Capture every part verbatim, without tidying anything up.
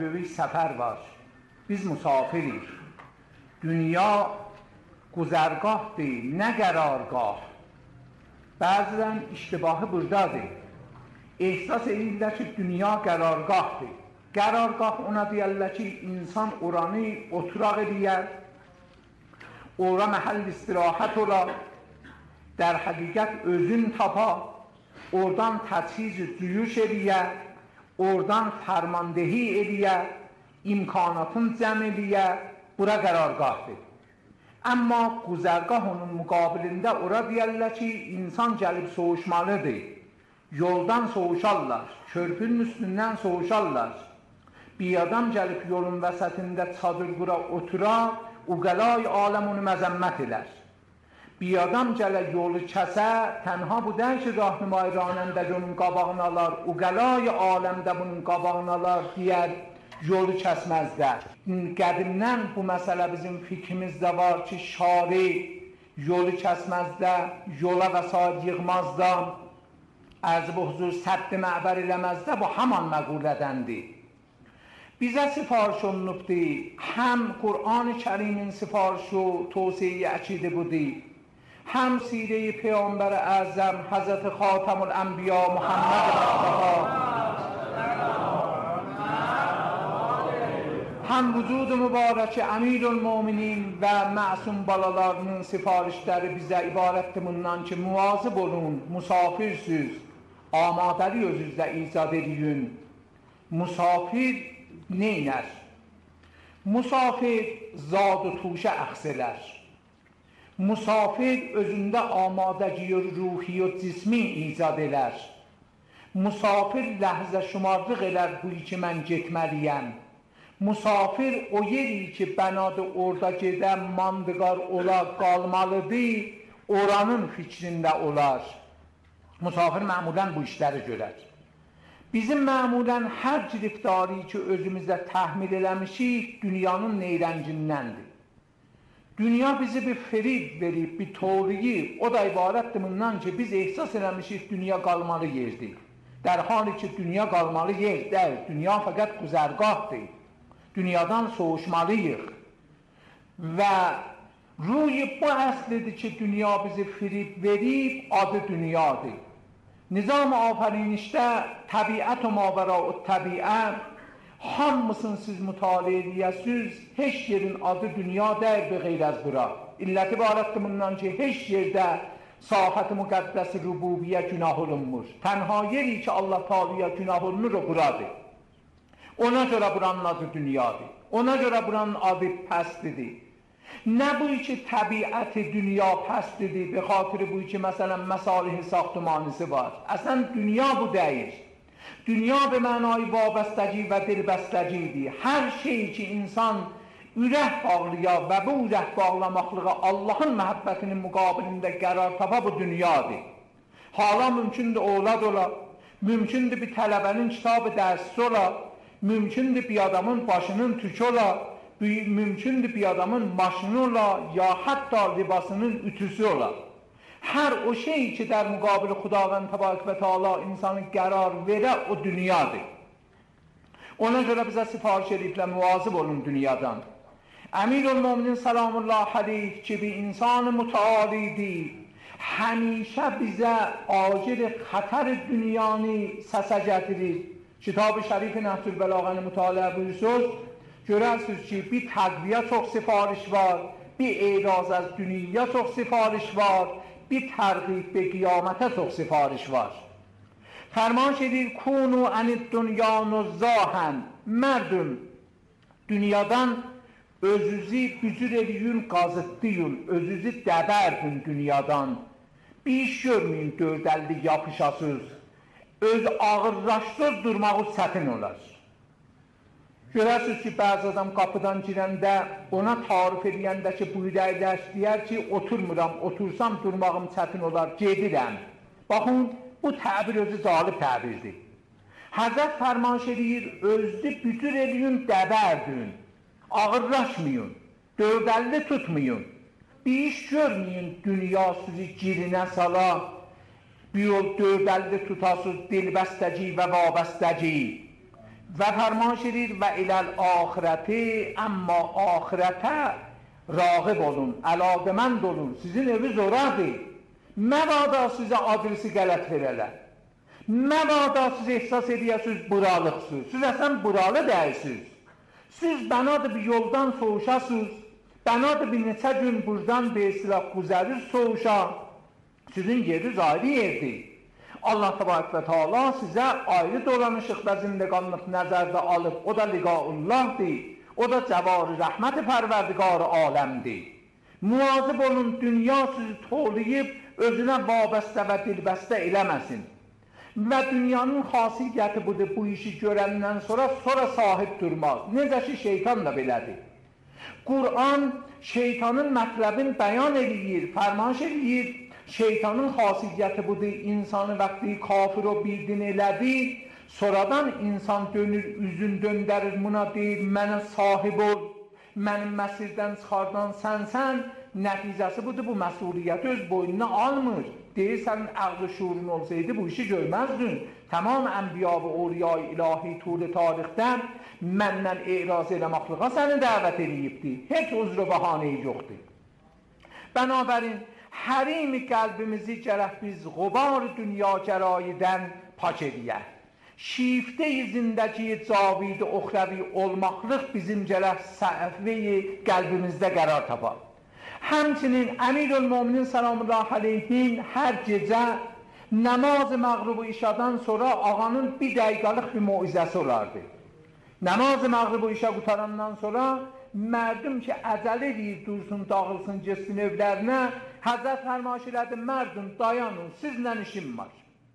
bir sefer var. Biz musafiriz. Dünya güzergah değil, ne qarargah. Bəzən iştibahı buradadır. Ehsas edirlər ki, dünya qərargahdır. Qərargah ona deyərlər ki, insan oranı oturaq edir, ora məhəll istirahət olar, در حقیقت özün tapa, oradan təchiz cüyüş edir, oradan fərmandehi edir, imkanatın cəm edir, bura qərargahdır. Amma güzərgah onun müqabilində ora deyərlər ki, insan gəlib soğuşmalıdır. Yoldan soğuşarlar, körpünün üstündən soğuşarlar. Bir adam gəlib yolun vəsətində çadır qura oturar, uqəlay aləm onu məzəmmət elər. Bir adam gələ yolu kəsə, tənha bu dən ki, rahnimay ranəndə onun qabağını alar, uqəlay aləmdə bunun qabağını alar, deyər, yolu kəsməzlər. Qədimdən bu məsələ bizim fikrimizdə var ki, şari yolu kəsməzdə, yola vəsaid yığmazda, ərzı bu huzur sədd-i məbər eləməzdə, bu haman məqulədəndir. Bizə sifariş olunubdur, həm Qur'an-ı Kərimin sifarişi و توصیه عقیده بودی، هم سیره پیامبر اعظم حضرت خاتم الانبیا محمد مصطفی، هم vücud mübarək Əmirülmöminin və məsum balalarının sifarişləri bizə ibarətdir bundan ki, muvazib olun, musafirsiz, amadəli özünüzdə icad edin. Musafir neynər? Musafir zad و توشه əxsələr. Musafir özündə amadəgi ruhi و cismi icad elər. Musafir ləhzə şumarlıq elər bu ki, mən getməliyəm. Musafir o yeri ki, bənadı orada gedən mandıqar olar, qalmalıdır, oranın fikrində olar. Musafir məmulən bu işləri görər. Bizim məmulən hər giriftarı ki, özümüzdə təhmil eləmişik, dünyanın neyrəncindəndir. Dünya bizi bir ferid verib, bir toğriyi, o da ibarətdir bundan ki, biz ehsas eləmişik, dünya qalmalı yerdir. در حالی ki, dünya qalmalı yer deyil, dünya fəqət güzərgahdır. Dünyadan soğuşmalıyıq. Və ruy bu əslidir ki, dünya bizi firib verib, adı dünyadır. Nizam-ı afərinişdə təbiət və mavərau təbiət, hamısını siz mütaliə edəsiniz, heç yerin adı dünya deyil, be qeyr az bura. İlləti ibarətdir bundan ki, heç yerdə sahət-i müqəddəs rububiyyə günah olunmur. Tənha yeri ki, Allah Teala'ya günah olunur o buradır. Ona görə buranın adı dünyadır. Ona görə buranın adı pəstidir. Nə bu ki, təbiəti dünya pəstidir, be xatiri bu ki, məsələn, məsalih-i saxtumanisi var. Əsən dünya bu deyir. Dünya be mənayı vabəstəci və dilbəstəcidir. Hər şey ki, insan ürək bağlıya və bu ürək bağlamaqlığa Allahın məhəbbətinin müqabilində qərar tapa bu dünyadır. Hala mümkündür oğlad ola, mümkündür bir tələbənin kitabı dərsi ola, mümkündür bir adamın başının tükü ola, mümkündür bir adamın maşını ola, ya hətta libasının ütüsü ola. Hər o şey ki, در مقابل خداوند تبارک و تعالی insanı qərar verə, o dünyadır. Ona görə bizə sifariş ediblə müvazib olun dünyadan. Əmirülmöminin salamullah aleyh ki, bir insan mütealidir, həmişə bizə acil xətər dünyanı səsə gətirir. Kitab-ı şərif Nəhcül Bəlağəni mütaliə buyursuz, görərsiniz ki, bir təqviyə çox sifariş var, bir eraz az dünya çox sifariş var, bir tərqib be qiyamətə çox sifariş var. Fərman edir, kunu anid dünya nuzzahan, mərdüm, dünyadan özünüzü bücür ediyün, qazıtdıyın, özünüzü dəbərdün dünyadan. Bir iş görməyin, dördəlli yapışasız, öz ağırlaşsız durmağı çətin olar. Görərsiniz ki, bəzi adam qapıdan girəndə, ona tarif edəndə ki, buyuraydaş deyər ki, oturmuram, otursam durmağım çətin olar, gedirəm. Baxın, bu təbir özü zalib təbirdir. Həzrət fərmanş edir, özlü büdür edin, dəbərdün, ağırlaşmayın, dördəlli tutmayın, bir iş görməyin, dünya sizi girinə sala, bir yol dördəlli tutasız dilbəstəci və vabəstəci. və fərmaş edir və iləl ahirəti, amma ahirətə rağib olun, əlaqəmənd olun, sizin evi zoradır. Məbada sizə adresi qələt verələr. Məbada siz ehsas ediyəsiniz buralıqsınız. Siz əsən buralı dəyilsiniz. Siz bənadır bir yoldan soğuşasınız, bənadır bir neçə gün buradan bir silah güzərir soğuşa, sizin yeriniz ayrı yerdir. Allah təbarək və Teala sizə ayrı dolanışıq və zindəqanlıq nəzərdə alıb, o da liqaullahdır, o da cəvar-ı rəhmət-i pərverdigar aləmdir. Muvazib olun, dünya sizi toğlayıb, özünə vabəstə və dilbəstə eləməsin. Və dünyanın xasiyyəti budur, bu işi görəndən sonra, sonra sahib durmaz. Necə ki, şeytan da belədir. Qur'an şeytanın mətləbini bəyan edir, fərmanş edir. Şeytanın xasiyyəti budur, insanı vaxtı kafir o bildin elədir. Sonradan insan dönür, üzün döndərir, buna deyir, mənə sahib ol, mənim məsirdən çıxardan sənsən. Nəticəsi budur, bu məsuliyyəti öz boynuna almır. Deyir, sənin əql-i şuurun olsaydı, bu işi görməzdin. Tamam ənbiya və oryay ilahi tuğlu tarixdən məndən eraz eləmaqlığa səni dəvət edibdir. Heç uzr və bəhanəyi yoxdur. Bənabərin, hərimi qəlbimizi gərək biz qubar dünya gəraydən pak ediyək. Şifte-i zindəki cavid-i uxravi olmaqlıq bizim gərək səhvi qəlbimizdə qərar tapar. Həmçinin Əmirül-Möminin Səlamullah aleyhin hər gecə namaz məğrubu işadan sonra ağanın bir dəqiqəlıq bir muizəsi olardı. Namaz məğrubu işə qutarandan sonra mərdum ki əcəl edir, dursun, dağılsın, geçsin evlərinə, Həzrət fərmaş elədi, mərdum, dayanın, sizlə işim var.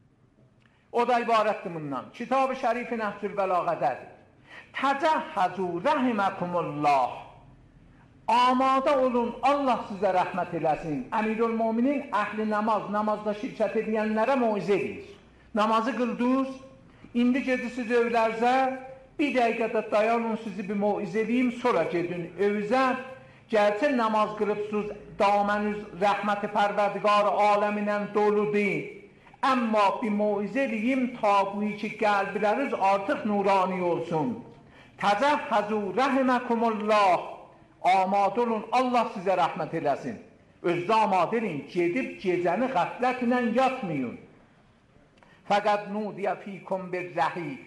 O da ibarətdir bundan. Kitab-ı Şərif-i Nəhcül Bəlağədədir. Təcəhhəzû rəhiməkumullah. Amada olun, Allah sizə rəhmət eləsin. Əmirül-Möminin əhli namaz, namazda şirkət edənlərə muizə edir. Namazı qıldınız, indi gedirsiniz evlərzə, bir dəqiqədə dayanın, sizi bir muizə edeyim, sonra gedin evizə. Gərçə namaz qılıbsınız, daməniz rəhməti pərverdigar aləminən doludur. Amma bir muizə edeyim, ta bu ki qəlbləriniz artıq nurani olsun. Təcəhhəzû rəhiməkumullah. Amadə olun, Allah sizə rəhmət eləsin. Özdə amadə edin, gedib gecəni qəflətlə yatmayın. Fəqəd nudiyə fikum bir rəhif.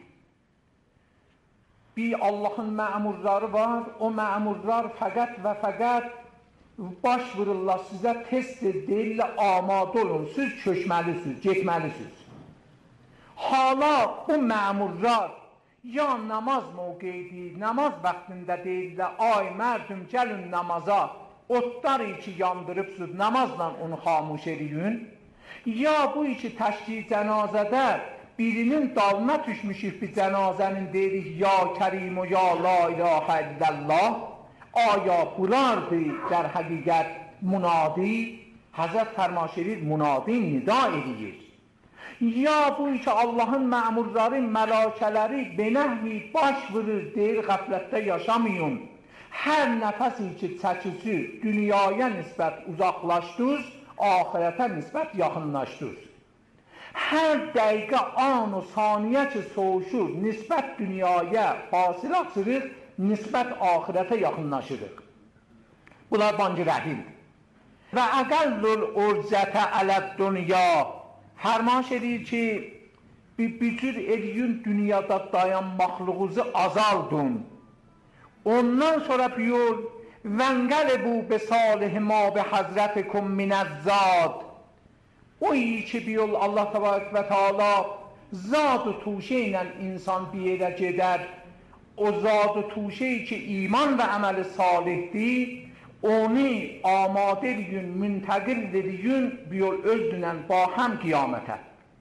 Bir Allahın məmurları var, o məmurlar fəqət və fəqət baş vururlar sizə test deyirlər, amadə olun, siz köşməlisiniz, getməlisiniz. Hala bu məmurlar ya namaz mövqeyidir, namaz vaxtında deyirlər, ay mərdum gəlin namaza, otlar ki yandırıbsınız, namazla onu xamuş ediyin. Ya bu iki təşkil cənazədə birinin dalına düşmüşük bir cənazənin deyirik, ya Kərim, ya la ilahə illallah. Aya bunlardır در həqiqət munadi, Həzrət fərmaş edir, munadi nida edir. Ya bu ki Allahın məmurları, mələkələri benəhvi baş vurur, deyir, qəflətdə yaşamayın. Hər nəfəsi ki çəkisi dünyaya nisbət uzaqlaşdınız, ahirətə nisbət yaxınlaşdınız. Hər dəqiqə an o saniyə ki soğuşur, nisbət dünyaya fasilə açırıq, nisbət ahirətə yaxınlaşırıq. Bunlar bancı rəhimdir. Və əqəllül urcətə ələd dünya. Fərmaş edir ki, bir bütür ediyin dünyada dayanmaqlığınızı azaldın. Ondan sonra buyur, vəngəlibu be salih ma be həzrətikum minəzzad. O iyi ki buyur Allah təbarək və Teala zad-ı tuşə ilə insan bir yerə gedər. O zad-ı tuşə ki iman və əməli salihdir, onu amadə edin, müntəqil edin, buyur özdünən ba həm qiyamətə.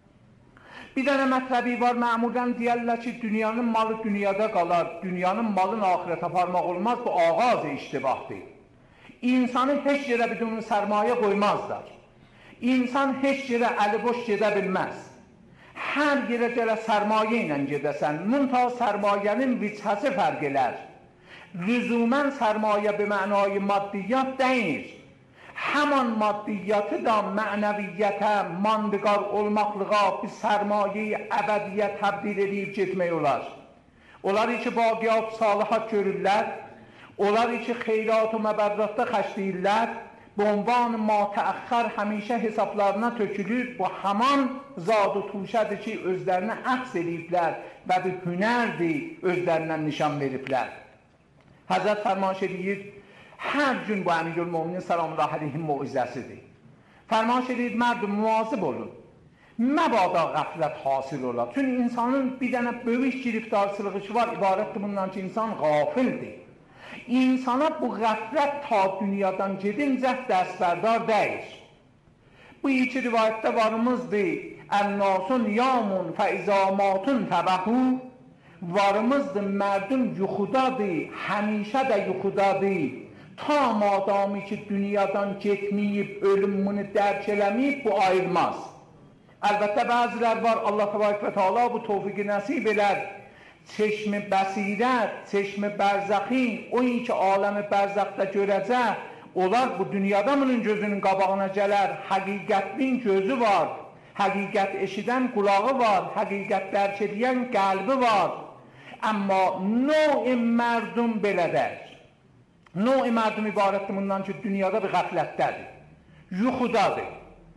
Bir dənə mətləbi var, məmurən deyərlər ki, dünyanın malı dünyada qalar, dünyanın malın ahirət aparmaq olmaz, bu ağaz iştibahdır. İnsanı heç yerə bidunu sərmayə qoymazlar. İnsan heç yerə əli boş gedə bilməz. Hər yerə gələ sərmayə ilə gedəsən, müntə sərmayənin vicəsi fərq elər. Lüzumən sərmayə bir mənayı maddiyyat deyir. Həman maddiyyatı da mənəviyyətə, mandıqar olmaqlığa bir sərmayeyi əbədiyyət təbdil edib getmək olar. Onlar ki baqiyyat, salihat görürlər, onlar ki xeyrat və məbərratda xərcləyirlər, bu ünvan matəəxxər həmişə hesablarına tökülür, bu haman zad-ı tuşədir ki, özlərinə əks ediblər və bir hünərdir, özlərindən nişan veriblər. Həzrət fərmaş edir, hər gün bu Əmirülmöminin salamullah əleyhin muizəsidir. Fərmaş edir, mərd müvazib olun. Məbada qəflət hasıl olar. Çünki insanın bir dənə böyük giriftarsılığı ki var, ibarətdir bundan ki, insan qafildir. İnsana bu qəflət ta dünyadan gedincə dəstbərdar deyir. Bu iki rivayətdə varımızdır. Ən-nasun yamun fəizamatun təbəhu. Varımızdır, mərdum yuxudadır, həmişə də yuxudadır. Ta madami ki, dünyadan getməyib, ölümünü dərk eləməyib, bu ayrılmaz. Əlbəttə, bəzilər var, Allah təbarək və teala bu tövfiqi nəsib elər. Çeşmi bəsirət, çeşmi bərzəxi, o in ki, aləmi bərzəxdə görəcək, onlar bu dünyada bunun gözünün qabağına gələr, həqiqətin gözü var, həqiqət eşidən qulağı var, həqiqət dərk edən qəlbi var. Amma növ-i mərdum belədər. Növ-i mərdum ibarətdir bundan ki, dünyada bir qəflətdədir, yuxudadır.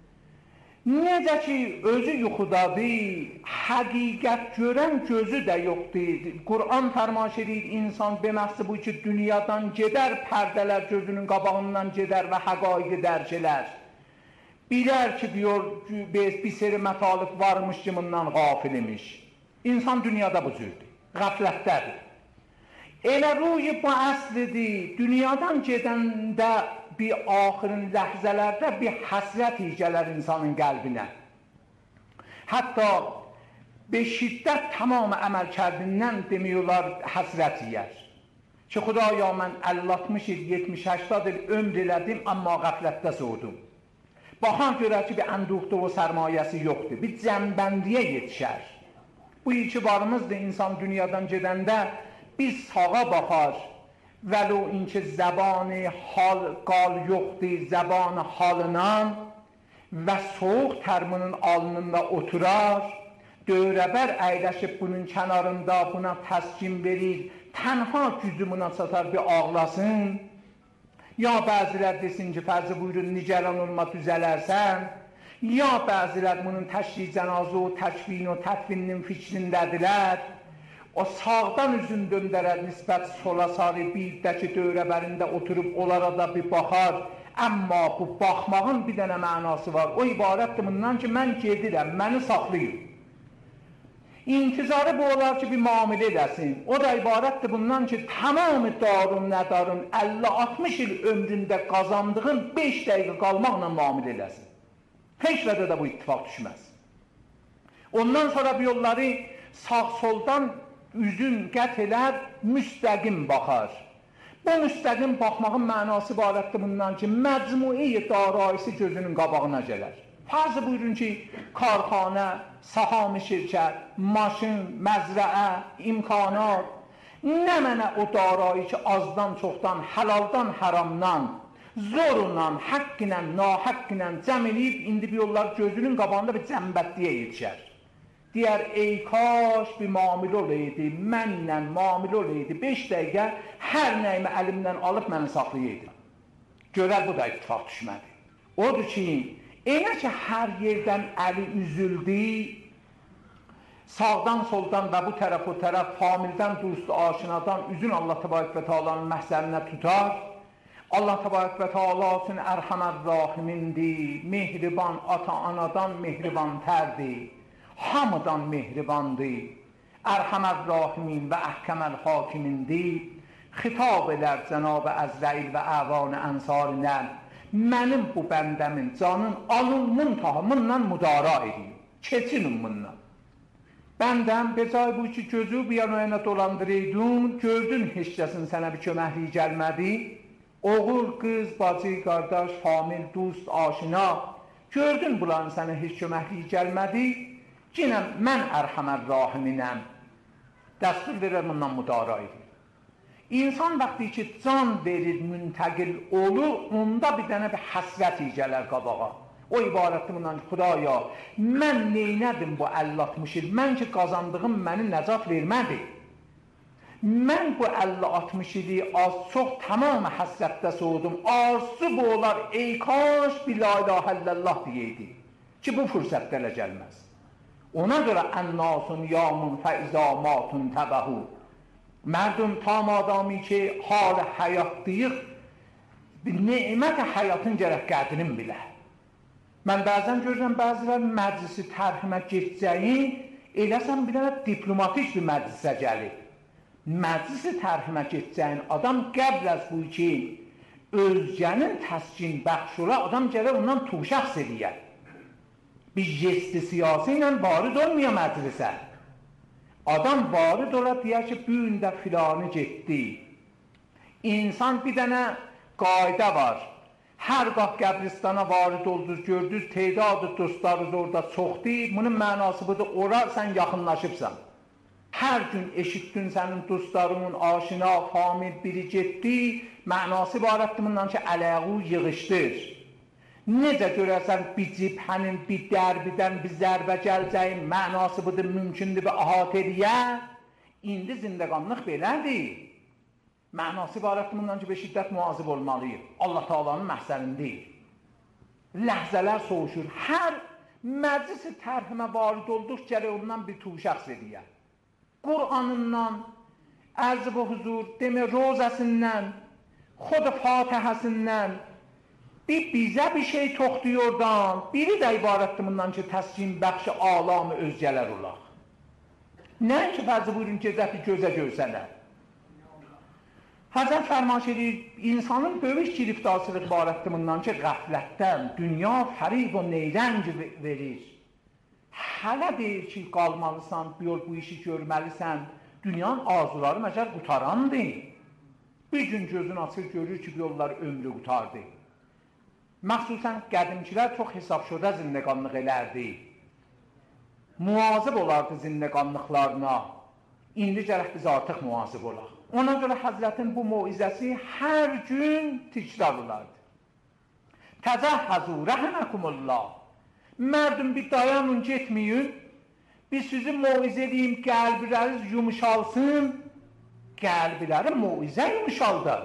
Necə ki, özü yuxudadır, həqiqət görən gözü də yoxdur. Qur'an fərmaş edir, insan beməsi bu ki, dünyadan gedər, pərdələr gözünün qabağından gedər və həqaiqi dərk elər. Bilər ki, diyor, bir seri mətalib varmış ki, bundan qafil imiş. İnsan dünyada bu cürdür, qəflətdədir. Elə ruhi bu əslidir, dünyadan gedəndə bir axirin ləhzələrdə bir həsrət icələr insanın qəlbinə. Hətta bir şiddət tamam əməl kərdindən demiyorlar həsrət yiyər. Ki, Xudaya mən əlli altmış il, yetmiş həştad il ömr elədim, amma qəflətdə soğudum. Baxan görər ki, bir ənduqda o sərmayəsi yoxdur, bir cəmbəndliyə yetişər. Bu iki varımızdır, insan dünyadan gedəndə bir sağa baxar, vəlu inki zəbanı hal qal yoxdur, zəbanı halından və soğuq tərminin alnında oturar, dövrəbər əyləşib bunun kənarında buna təskin verir, tənha gücü buna satar bir ağlasın, ya bəzilər desin ki, fərzi buyurun, nigeran olma düzələrsən, ya bəzilər bunun təşri cənazı o təşvin o tətvininin fikrindədirlər, o sağdan üzün döndərər, nisbət sola sarı bir dəki dövrəbərində oturub onlara da bir baxar. Amma bu baxmağın bir dənə mənası var. O ibarətdir bundan ki, mən gedirəm, məni saxlayın. İntizarı bu olar ki, bir muamilə edəsin. O da ibarətdir bundan ki, tamamı darun nədarun əlli altmış il ömründə qazandığın beş dəqiqə qalmaqla muamilə edəsin. Heç vədə də bu ittifaq düşməz. Ondan sonra bir yolları sağ-soldan üzün qət elər, müstəqim baxar. Bu müstəqim baxmağın mənası ibarətdir bundan ki, məcmui darayisi gözünün qabağına gələr. Fərz buyurun ki, karxanə, saham-ı şirkət, maşın, məzrəə, imkanat, nə mənə o darayi ki, azdan, çoxdan, həlaldan, haramdan, zorunla, haqq ilə, nahaqq ilə cəm eləyib, indi bir yollar gözünün qabağında bir cəmbətliyə yetişər. Deyər, ey kaş bir mamil olaydı, mənlə mamil olaydı, beş dəqiqə hər nəyimi əlimdən alıb məni saxlayaydı. Görər, bu da ittifaq düşmədi. Odur ki, elə ki, hər yerdən əli üzüldü, sağdan, soldan və bu tərəf, o tərəf, famildən, dost, aşinadan, üzün Allah təbarək və teala'nın məhzərinə tutar. Allah təbarək və teala üçün ərhəmər rahimindir, mehriban, ata-anadan mehriban tərdir. Hamıdan mehribandır, ərhəmər rahimin və əhkəməl hakimindir, xitab edər Cənab-ı Əzrail və əvan ənsarınə, mənim bu bəndəmin canın alın muntahamından müdara edin, keçinin bundan. Bəndəm, becay bu ki, gözü bir yana yana dolandırıydın, gördün heç kəsin sənə bir köməkliyi gəlmədi, oğul, qız, bacı, qardaş, famil, dost, aşina, gördün bulan sənə heç köməkliyi gəlmədi, Cinəm, mən ərhəmər rahiminəm, dəstur verir bundan müdara edir. İnsan vaxtı ki, can verir, müntəqil olur, onda bir dənə bir həsrət icələr qabağa. O ibarətdir bundan ki, Xudaya, mən neynədim bu əlli altmış il, mən ki, qazandığım məni nəcat vermədi. Mən bu əlli altmış ili az çox tamam həsrətdə soğudum. Arzu bu olar, ey kaş bir la ilahə illallah deyəydi ki, bu fürsətdə elə gəlməz. Ona görə ənnasun yamun fəizə matun təbəhu. Mərdum tam adami ki, hal həyat deyik, bir nemət həyatın gərək qədrin bilə. Mən bəzən görürəm, bəzilər məclisi tərhimə geçəcəyin, eləsən bir dənə diplomatik bir məclisə gəlir. Məclisi tərhimə geçəcəyin adam qəbl az bu ki, özgənin təskin bəxş ola, adam gələ ondan tuşəxs eləyər. Bir jesti siyasi ilə varid olmuyor məclisə. Adam varid ola deyər ki, bu gün də filanı getdi. İnsan bir dənə qayda var. Hər qax qəbristana varid oldunuz, gördünüz, tedadı dostlarınız orada çoxdur. Bunun mənası budur, ora sən yaxınlaşıbsan. Hər gün eşitdin sənin dostlarının aşina, famil biri getdi. Mənası ibarətdir bundan ki, ələğu yığışdır. Necə görəsən bir cibhənin, bir dərbidən bir zərbə gələcəyin mənası budur, mümkündür bir ahat eləyə. İndi zindəqanlıq belədir. Mənası ibarətdir bundan ki, bir şiddət müazib olmalıyıq. Allah Teala'nın məhzərindəyik. Ləhzələr soğuşur. Hər məclisi tərhimə varid olduq, gərək ondan bir tuşəxs eləyər. Qur'anından, ərz-i bu huzur, demə rozəsindən, xod fatihəsindən, bir bizə bir şey toxtuyordan, biri də ibarətdir bundan ki, təskin bəxşi alamı özgələr olaq. Nəyin ki, fərzı buyurun ki, zəfi gözə görsələr. Həzrət fərmaş edir, insanın böyük giriftarsılıq ibarətdir bundan ki, qəflətdən, dünya fərib o neyrəng verir. Hələ deyir ki, qalmalısan, bu yol bu işi görməlisən, dünyanın arzuları məcər qutarandır. Bir gün gözün açır, görür ki, bu yollar ömrü qutardı. Məxsusən qədimkilər çox hesab şudə zindəqanlıq elərdi. Muazib olardı zindəqanlıqlarına. İndi gərək biz artıq muazib olaq. Ona görə Həzrətin bu muizəsi hər gün təkrar olardı. Təzəhhəzu rəhməkumullah. Mərdum bir dayanın, getməyin. Biz sizi muizə edeyim, qəlbləriniz yumuşalsın. Qəlbləri muizə yumuşaldar.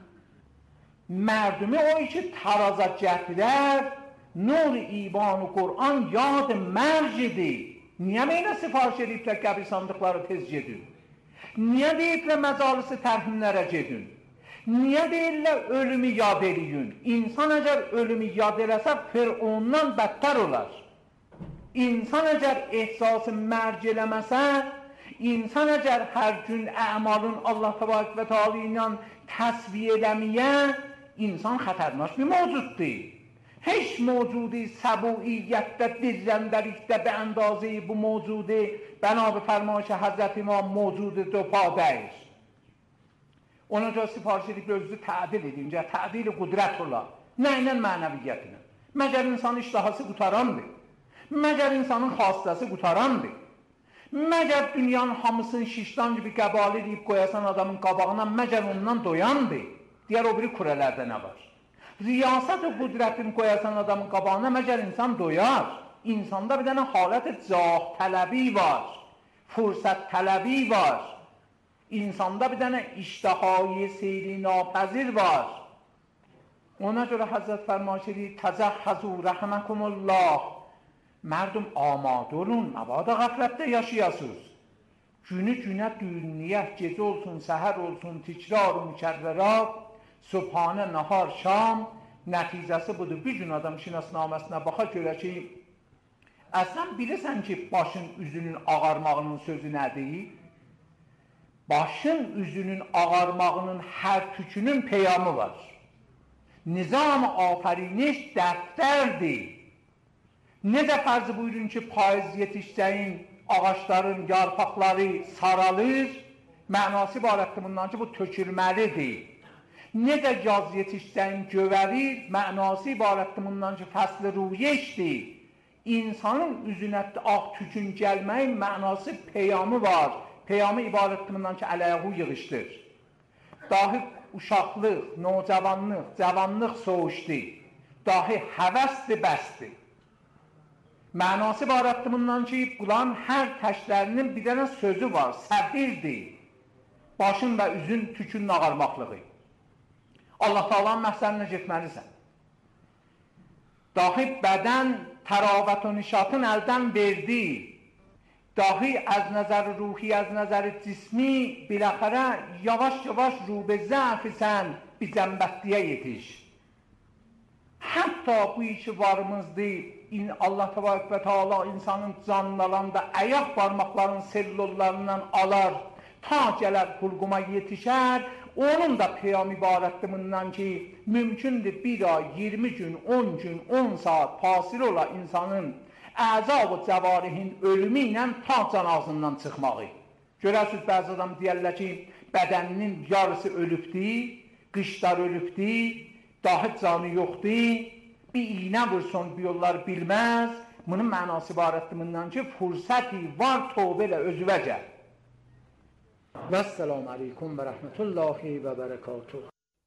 Mərdumi o ki taraza gətirər, nur-i iman و Qur'an yad mərcidir. Niyə meynə sifariş ediblər qəbir sandıqları tez gedin? Niyə deyiblər məcalisi tərhimlərə gedin? Niyə deyirlər ölümü yad eləyin? İnsan əgər ölümü yad eləsə, Fir'ondan bəttər olar. İnsan əgər ehsası mərc eləməsə, insan əgər hər gün əmalın Allah təbarək və teala ilə təsviyə eləməyə, insan xətərnaş bir mövcuddur. Heç mövcudi səbuiyyətdə, dizləndərikdə bə əndazı bu mövcudi bənab-ı fərmaş Həzrət İmam mövcudi dö padəyir. Ona görə sifariş edib özünü tədil edincə, tədil qudrət olar. Nə ilə mənəviyyətinə? Məgər insanın iştahası qutarandır. Məgər insanın xastası qutarandır. Məgər dünyanın hamısını şişdan gibi qəbal edib qoyasan adamın qabağına, məgər ondan doyandır. Digər o biri kurələrdə nə var? Riyasət-i qudrətin qoyasan adamın qabağına, məgər insan doyar. İnsanda bir dənə halət-i cah tələbi var, fürsət tələbi var. İnsanda bir dənə iştihai seyri napəzir var. Ona görə Həzrət fərmaş edir, təzəhhəzu rəhməkumullah. Mərdum amadə olun, məbadə qəflətdə yaşayasınız. Günü günə dünyət, gecə olsun, səhər olsun, tikrar-ı mükərrərat, subhanə, nahar, şam, nəticəsi budur. Bir gün adam şinasnaməsinə baxa görə ki, əslən bilirsən ki, başın üzünün ağarmağının sözü nədir? Başın üzünün ağarmağının hər tükünün peyamı var. Nizam-ı afəriniş dəftərdir. Necə fərzı buyurun ki, payız yetişsəyin, ağaçların yarpaqları saralır, mənası ibarətdir bundan ki, bu tökülməlidir. Necə yaz yetişsəyin gövərir, mənası ibarətdir bundan ki, fəsli ruyeşdir. İnsanın üzünə ağ tükün gəlməyin mənası peyamı var. Peyamı ibarətdir bundan ki, ələğu yığışdır. Dahi uşaqlıq, nocavanlıq, cavanlıq soğuşdur. Dahi həvəsdir, bəsdir. Mənası ibarətdir bundan ki, qulan hər təşlərinin bir dənə sözü var, səbirdir. başın və üzün tükünün ağarmaqlığı. Allah Taala'nın məhzərinə getməlisən. Dahi bədən təravət və nişatın əldən verdi. Dahi از نظر روحی از نظر جسمی بالاخره yavaş yavaş رو به ضعفsən bir cəmbətliyə yetiş. Hətta bu iki varımızdır. Allah Təbarək və Teala insanın canlarında ayaq parmaqlarının sellollarından alar. Ta gələr hulquma yetişər. Onun da qiyam ibarətdir bundan ki, mümkündür bir ay, iyirmi gün, on gün, on saat fasile ola insanın əza və cəvarihin ölümü ilə ta can ağzından çıxmağı. Görərsiniz, bəzi adam deyərlər ki, bədəninin yarısı ölübdür, qışlar ölübdür, dahi canı yoxdur, bir iğnə vursun bir yollar bilməz. Bunun mənası ibarətdir bundan ki, fürsəti var, tövbə ilə özüvə gəl. Vəssalamu aleykum və rəhmətullahi və bərəkatuhu.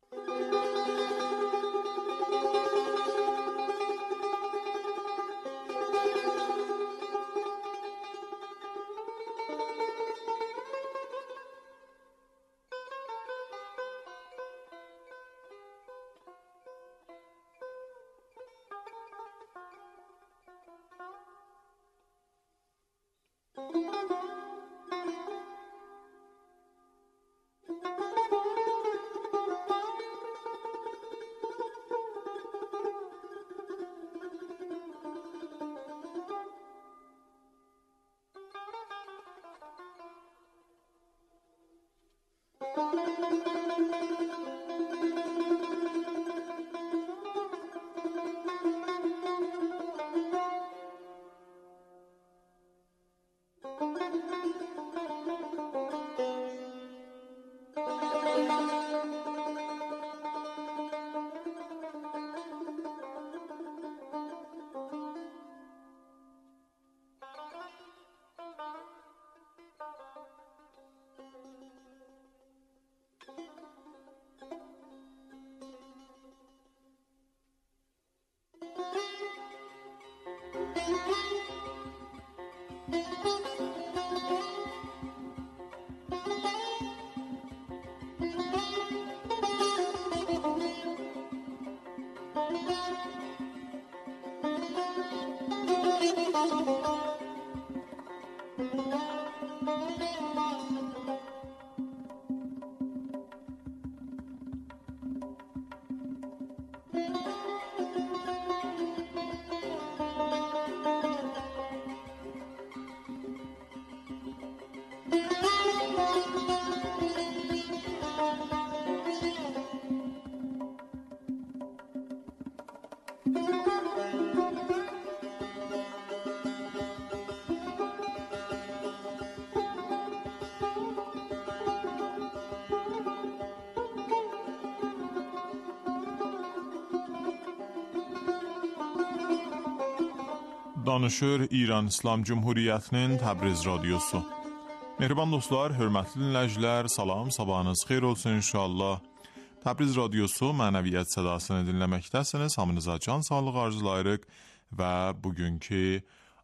Danışır İran İslam Cumhuriyyətinin Təbriz Radiosu. Mehriban dostlar, hörmətli dinləyicilər, salam, sabahınız xeyir olsun inşallah. Təbriz Radiosu mənəviyyət sədasını dinləməkdəsiniz. Hamınıza can sağlığı arzulayırıq və bugünkü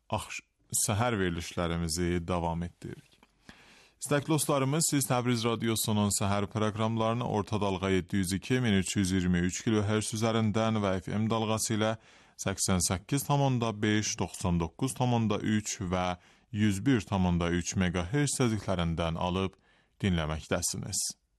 səhər verilişlərimizi davam etdiririk. İstəkli dostlarımız, siz Təbriz Radiosunun səhər proqramlarını orta dalğa yeddi yüz iki min üç yüz iyirmi üç kilohertz üzərindən və F M dalğası ilə səksən səkkiz tam beş, doxsan doqquz tam üç və yüz bir tam üç megahertz tezliklərindən alıb dinləməkdəsiniz.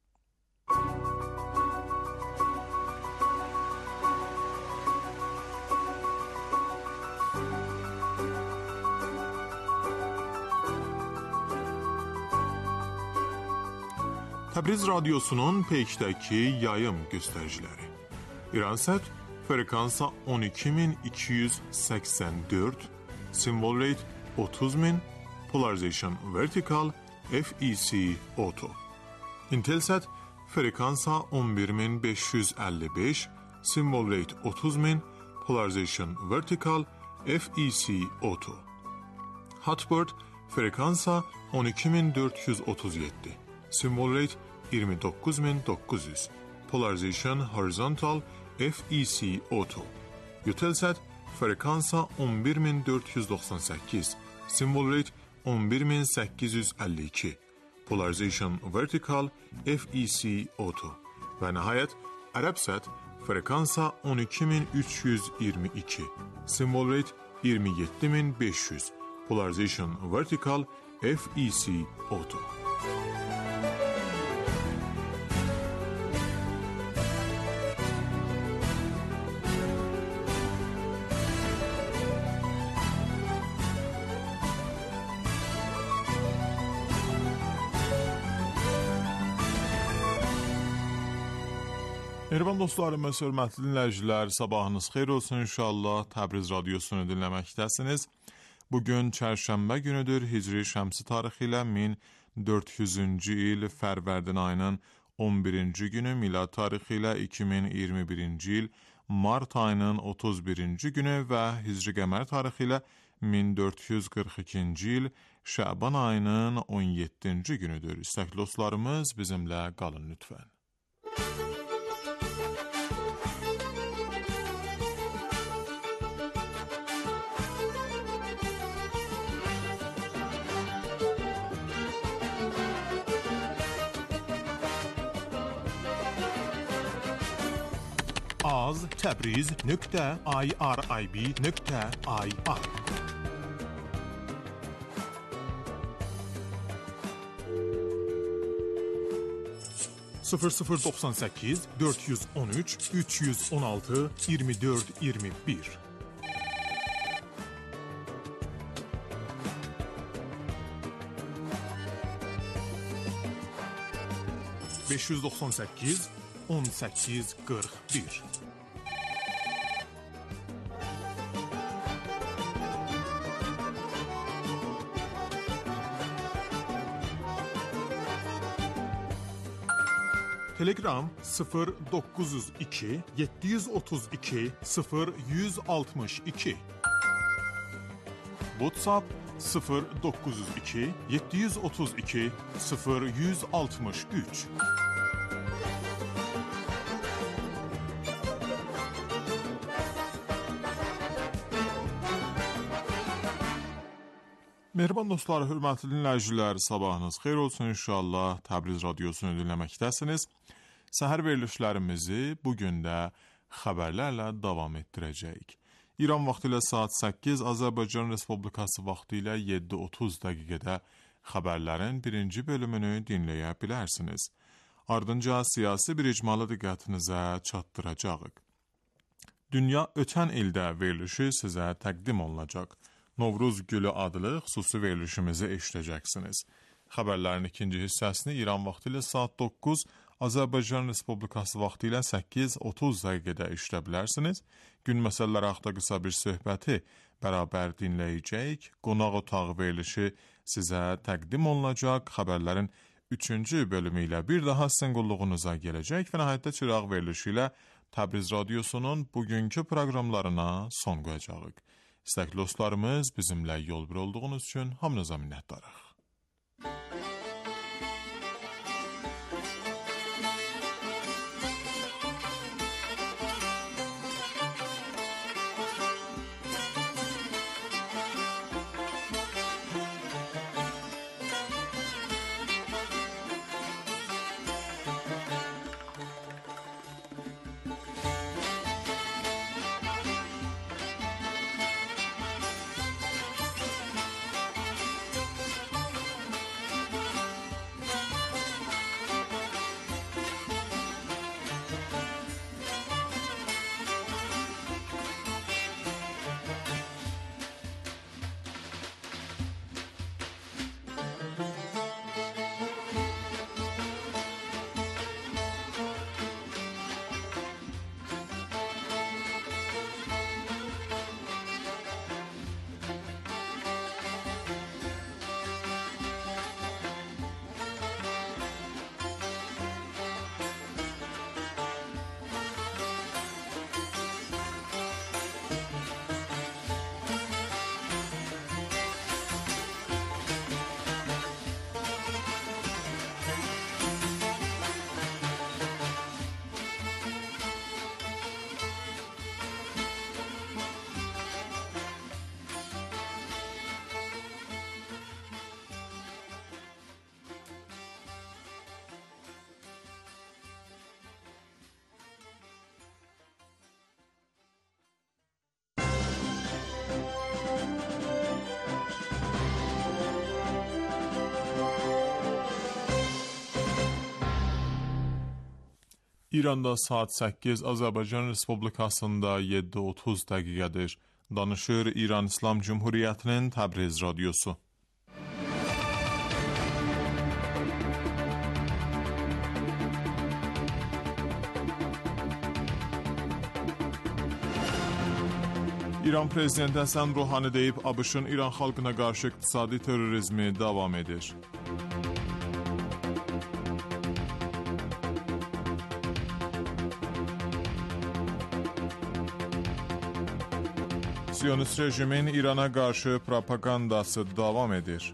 Təbriz Radiosunun peykdəki yayım göstəriciləri. İransət frekansa on iki min iki yüz səksən dörd, symbol rate otuz min, polarization vertical, F E C auto. Intelsat frekansa on bir min beş yüz əlli beş, symbol rate otuz min, polarization vertical, F E C auto. Hotbird frekansa on iki min dörd yüz otuz yeddi, symbol rate iyirmi doqquz min doqquz yüz, polarization horizontal, F E C auto. Eutelsat frekansa on bir min dörd yüz doxsan səkkiz, symbol rate on bir min səkkiz yüz əlli iki, Polarization Vertical F E C Auto ve nihayet Arabsat frekansa on iki bin üç yüz yirmi iki, Symbol Rate yirmi yedi bin beş yüz, Polarization Vertical F E C Auto. Mehriban dostlarımız, hörmətli dinləyicilər, sabahınız xeyir olsun inşallah. Təbriz radiosunu dinləməkdəsiniz. Bugün çərşənbə günüdür. Hicri şəmsi tarixi ilə min dörd yüzüncü il Fərvərdin ayının on birinci günü, milad tarixi ilə iki min iyirmi birinci il mart ayının otuz birinci günü və Hicri qəmər tarixi ilə min dörd yüz qırx ikinci il Şəban ayının on yeddinci günüdür. İstəkli dostlarımız, bizimlə qalın lütfən. az təbriz nöqtə irib nöqtə ir sıfır sıfır doksan səkkiz dörd yüz on üç üç yüz on altı iyirmi dörd iyirmi bir beş yüz doxsan səkkiz on səkkiz qırx bir Telegram sıfır dokuz yüz iki yeddi yüz otuz iki sıfır yüz altmış iki WhatsApp sıfır dokuz yüz iki yeddi yüz otuz iki sıfır yüz altmış üç Mehriban dostlar, hörmətli dinləyicilər, sabahınız xeyir olsun inşallah. Təbriz radiosunu dinləməkdəsiniz. Səhər verilişlərimizi bugün də xəbərlərlə davam etdirəcəyik. İran vaxtı ilə saat səkkiz, Azərbaycan Respublikası vaxtı ilə yeddi otuz dəqiqədə xəbərlərin birinci bölümünü dinləyə bilərsiniz. Ardınca siyasi bir icmalı diqqətinizə çatdıracağıq. Dünya ötən ildə verilişi sizə təqdim olunacaq. Novruz Gülü adlı xüsusi verilişimizi eşidəcəksiniz. Xəbərlərin ikinci hissəsini İran vaxtı ilə saat doqquz, Azərbaycan Respublikası vaxtı ilə səkkiz otuz dəqiqədə eşidə bilərsiniz. Gün məsələləri haqqında qısa bir söhbəti bərabər dinləyəcəyik. Qonaq otağı verilişi sizə təqdim olunacaq. Xəbərlərin üçüncü bölümü ilə bir daha sizin qulluğunuza gələcək və nəhayətdə çıraq verilişi ilə Təbriz radiosunun bugünkü proqramlarına son qoyacağıq. İstəkli dostlarımız, bizimlə yol bir olduğunuz üçün hamınıza minnətdarıq. İranda saat səkkiz, Azərbaycan Respublikasında yeddi otuz dəqiqədir. Danışır İran İslam Cumhuriyyətinin Təbriz radiosu. İran Prezidenti Həsən Ruhani deyib, ABŞ-ın İran xalqına qarşı iqtisadi terrorizmi davam edir. Siyonist rejimin İrana qarşı propagandası davam edir.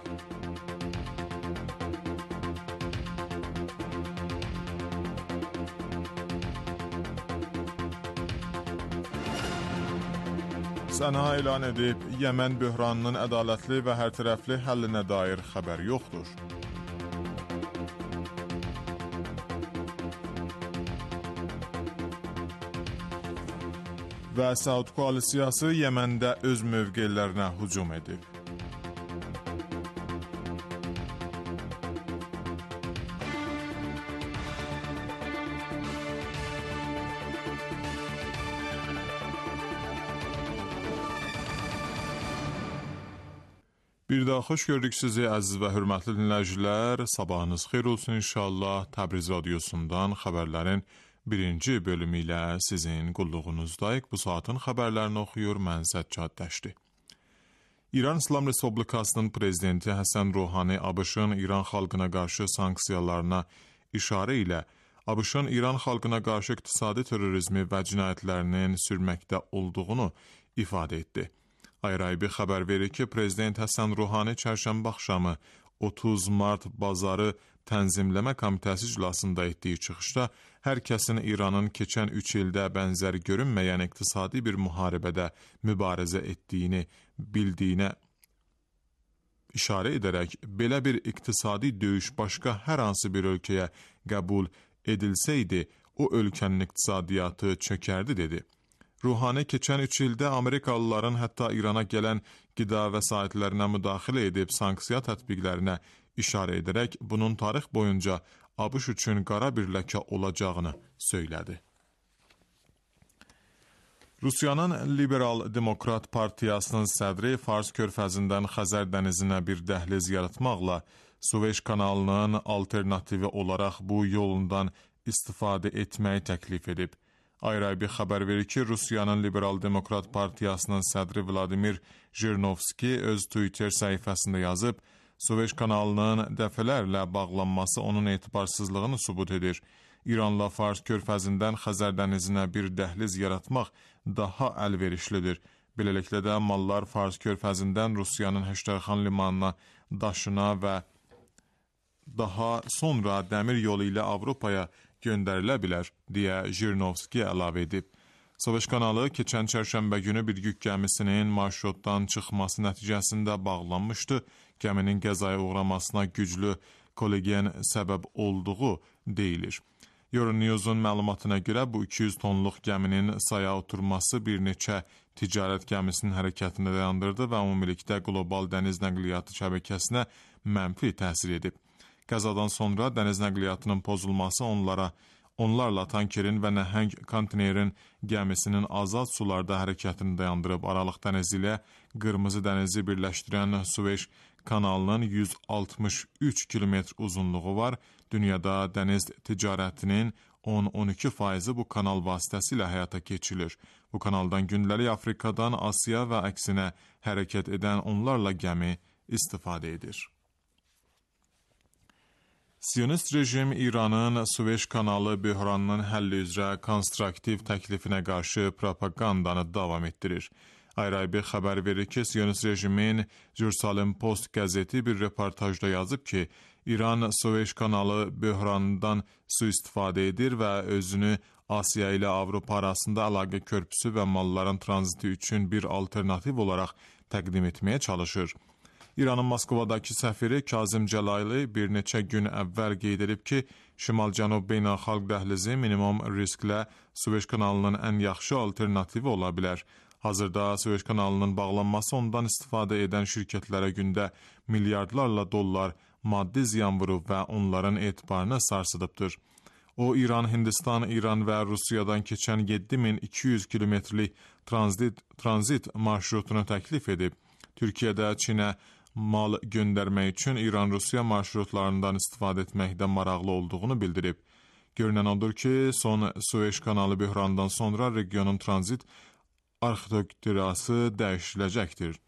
Səna elan edib, Yəmən böhranının ədalətli və hərtərəfli həllinə dair xəbər yoxdur. Və Səud koalisiyası Yəməndə öz mövqelərinə hücum edib. Bir daha xoş gördük sizi əziz və hörmətli dinləyicilər. Sabahınız xeyir olsun inşallah. Təbriz radiosundan xəbərlərin birinci bölümü ilə sizin qulluğunuzdayıq. Bu saatın xəbərlərini oxuyur mən Səccad Dəşti. İran İslam Respublikasının prezidenti Həsən Ruhani ABŞ-ın İran xalqına qarşı sanksiyalarına işarə ilə ABŞ-ın İran xalqına qarşı iqtisadi terrorizmi və cinayətlərinin sürməkdə olduğunu ifadə etdi. Ayraybi xəbər verir ki, Prezident Həsən Ruhani çərşənbə axşamı otuz mart bazarı Tənzimləmə Komitəsi iclasında etdiyi çıxışda hər kəsin İranın keçən üç ildə bənzər görünməyən iqtisadi bir müharibədə mübarizə etdiyini bildiyinə işarə edərək, belə bir iqtisadi döyüş başqa hər hansı bir ölkəyə qəbul edilsəydi, o ölkənin iqtisadiyyatı çökərdi, dedi. Ruhani keçən üç ildə Amerikalıların hətta İrana gələn qida vəsaitlərinə müdaxilə edib sanksiya tətbiqlərinə işarə edərək, bunun tarix boyunca ABŞ üçün qara bir ləkə olacağını söylədi. Rusiyanın Liberal Demokrat Partiyasının sədri Fars körfəzindən Xəzər dənizinə bir dəhliz yaratmaqla Suveç kanalının alternativi olaraq bu yolundan istifadə etməyi təklif edib. Ayraybi xəbər verir ki, Rusiyanın Liberal Demokrat Partiyasının sədri Vladimir Jirinovski öz Twitter səhifəsində yazıb, Suveç kanalının dəfələrlə bağlanması onun etibarsızlığını sübut edir. İranla Fars körfəzindən Xəzər dənizinə bir dəhliz yaratmaq daha əlverişlidir. Beləliklə də mallar Fars körfəzindən Rusiyanın Həştərxan limanına daşına və daha sonra dəmir yolu ilə Avropaya göndərilə bilər, deyə Jirinovski əlavə edib. Suveç kanalı keçən çərşənbə günü bir yük gəmisinin marşrutdan çıxması nəticəsində bağlanmışdı. Gəminin qəzaya uğramasına güclü kollagen səbəb olduğu deyilir. Euronews'un məlumatına görə bu iki yüz tonluq gəminin saya oturması bir neçə ticarət gəmisinin hərəkətini dayandırdı və ümumilikdə qlobal dəniz nəqliyyatı şəbəkəsinə mənfi təsir edib. Qəzadan sonra dəniz nəqliyyatının pozulması onlara, onlarla tankerin və nəhəng konteynerin gəmisinin azad sularda hərəkətini dayandırıb. Aralıq dənizi ilə Qırmızı dənizi birləşdirən Suveç kanalının yüz altmış üç kilometr uzunluğu var. Dünyada dəniz ticarətinin on on iki faizi bu kanal vasitəsilə həyata keçirilir. Bu kanaldan gündəlik Afrikadan Asiya və əksinə hərəkət edən onlarla gəmi istifadə edir. Siyonist rejim İranın Suveç kanalı böhranının həlli üzrə konstruktiv təklifinə qarşı propagandanı davam etdirir. Ayraybi xəbər verir ki, Siyonist rejimin Jerusalem Post qəzeti bir reportajda yazıb ki, İran Suveç kanalı böhranından sui-istifadə edir və özünü Asiya ilə Avropa arasında əlaqə körpüsü və malların tranziti üçün bir alternativ olaraq təqdim etməyə çalışır. İranın Moskvadakı səfiri Kazım Cəlayli bir neçə gün əvvəl qeyd edib ki, Şimal-Cənub beynəlxalq dəhlizi minimum risklə Suveç kanalının ən yaxşı alternativi ola bilər. Hazırda Suveç kanalının bağlanması ondan istifadə edən şirkətlərə gündə milyardlarla dollar maddi ziyan vurub və onların etibarını sarsıdıbdır. O, İran, Hindistan, İran və Rusiyadan keçən yeddi min iki yüz kilometrlik tranzit, tranzit marşrutunu təklif edib. Türkiyədə Çinə mal göndərmək üçün İran-Rusiya marşrutlarından istifadə etməkdə maraqlı olduğunu bildirib. Görünən odur ki, son Sueş kanalı böhranından sonra regionun tranzit arxitekturası dəyişiləcəkdir.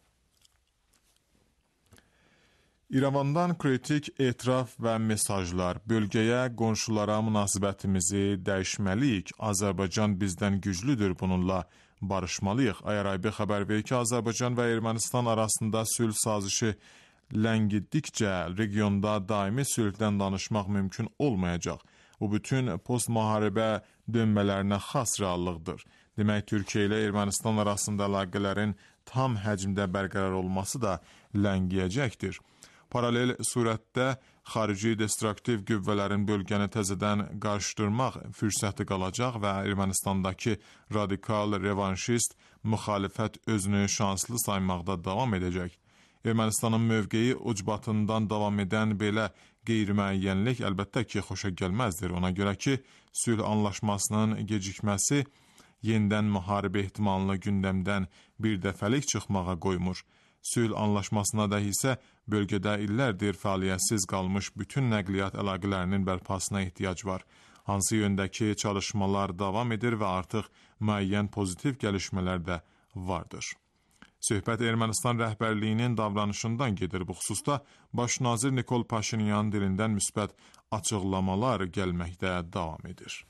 İrəvandan kritik etiraf və mesajlar, bölgəyə, qonşulara münasibətimizi dəyişməliyik, Azərbaycan bizdən güclüdür, bununla barışmalıyıq. Ayaraybi xəbər verir ki, Azərbaycan və Ermənistan arasında sülh sazişi ləngitdikcə regionda daimi sülhdən danışmaq mümkün olmayacaq. Bu bütün post-müharibə dönmələrinə xas reallıqdır. Demək, Türkiyə ilə Ermənistan arasında əlaqələrin tam həcmdə bərqərar olması da ləngiyəcəkdir. Paralel surətdə xarici destruktiv qüvvələrin bölgəni təzədən qarışdırmaq fürsəti qalacaq və Ermənistandakı radikal, revanşist müxalifət özünü şanslı saymaqda davam edəcək. Ermənistanın mövqeyi ucbatından davam edən belə qeyri-müəyyənlik əlbəttə ki, xoşa gəlməzdir. Ona görə ki, sülh anlaşmasının gecikməsi yenidən müharibə ehtimalını gündəmdən bir dəfəlik çıxmağa qoymur. Sülh anlaşmasına da isə bölgədə illərdir fəaliyyətsiz qalmış bütün nəqliyyat əlaqələrinin bərpasına ehtiyac var. Hansı yöndəki çalışmalar davam edir və artıq müəyyən pozitiv gəlişmələr də vardır. Söhbət Ermənistan rəhbərliyinin davranışından gedir. Bu xüsusda Baş nazir Nikol Paşinyan dilindən müsbət açıqlamalar gəlməkdə davam edir.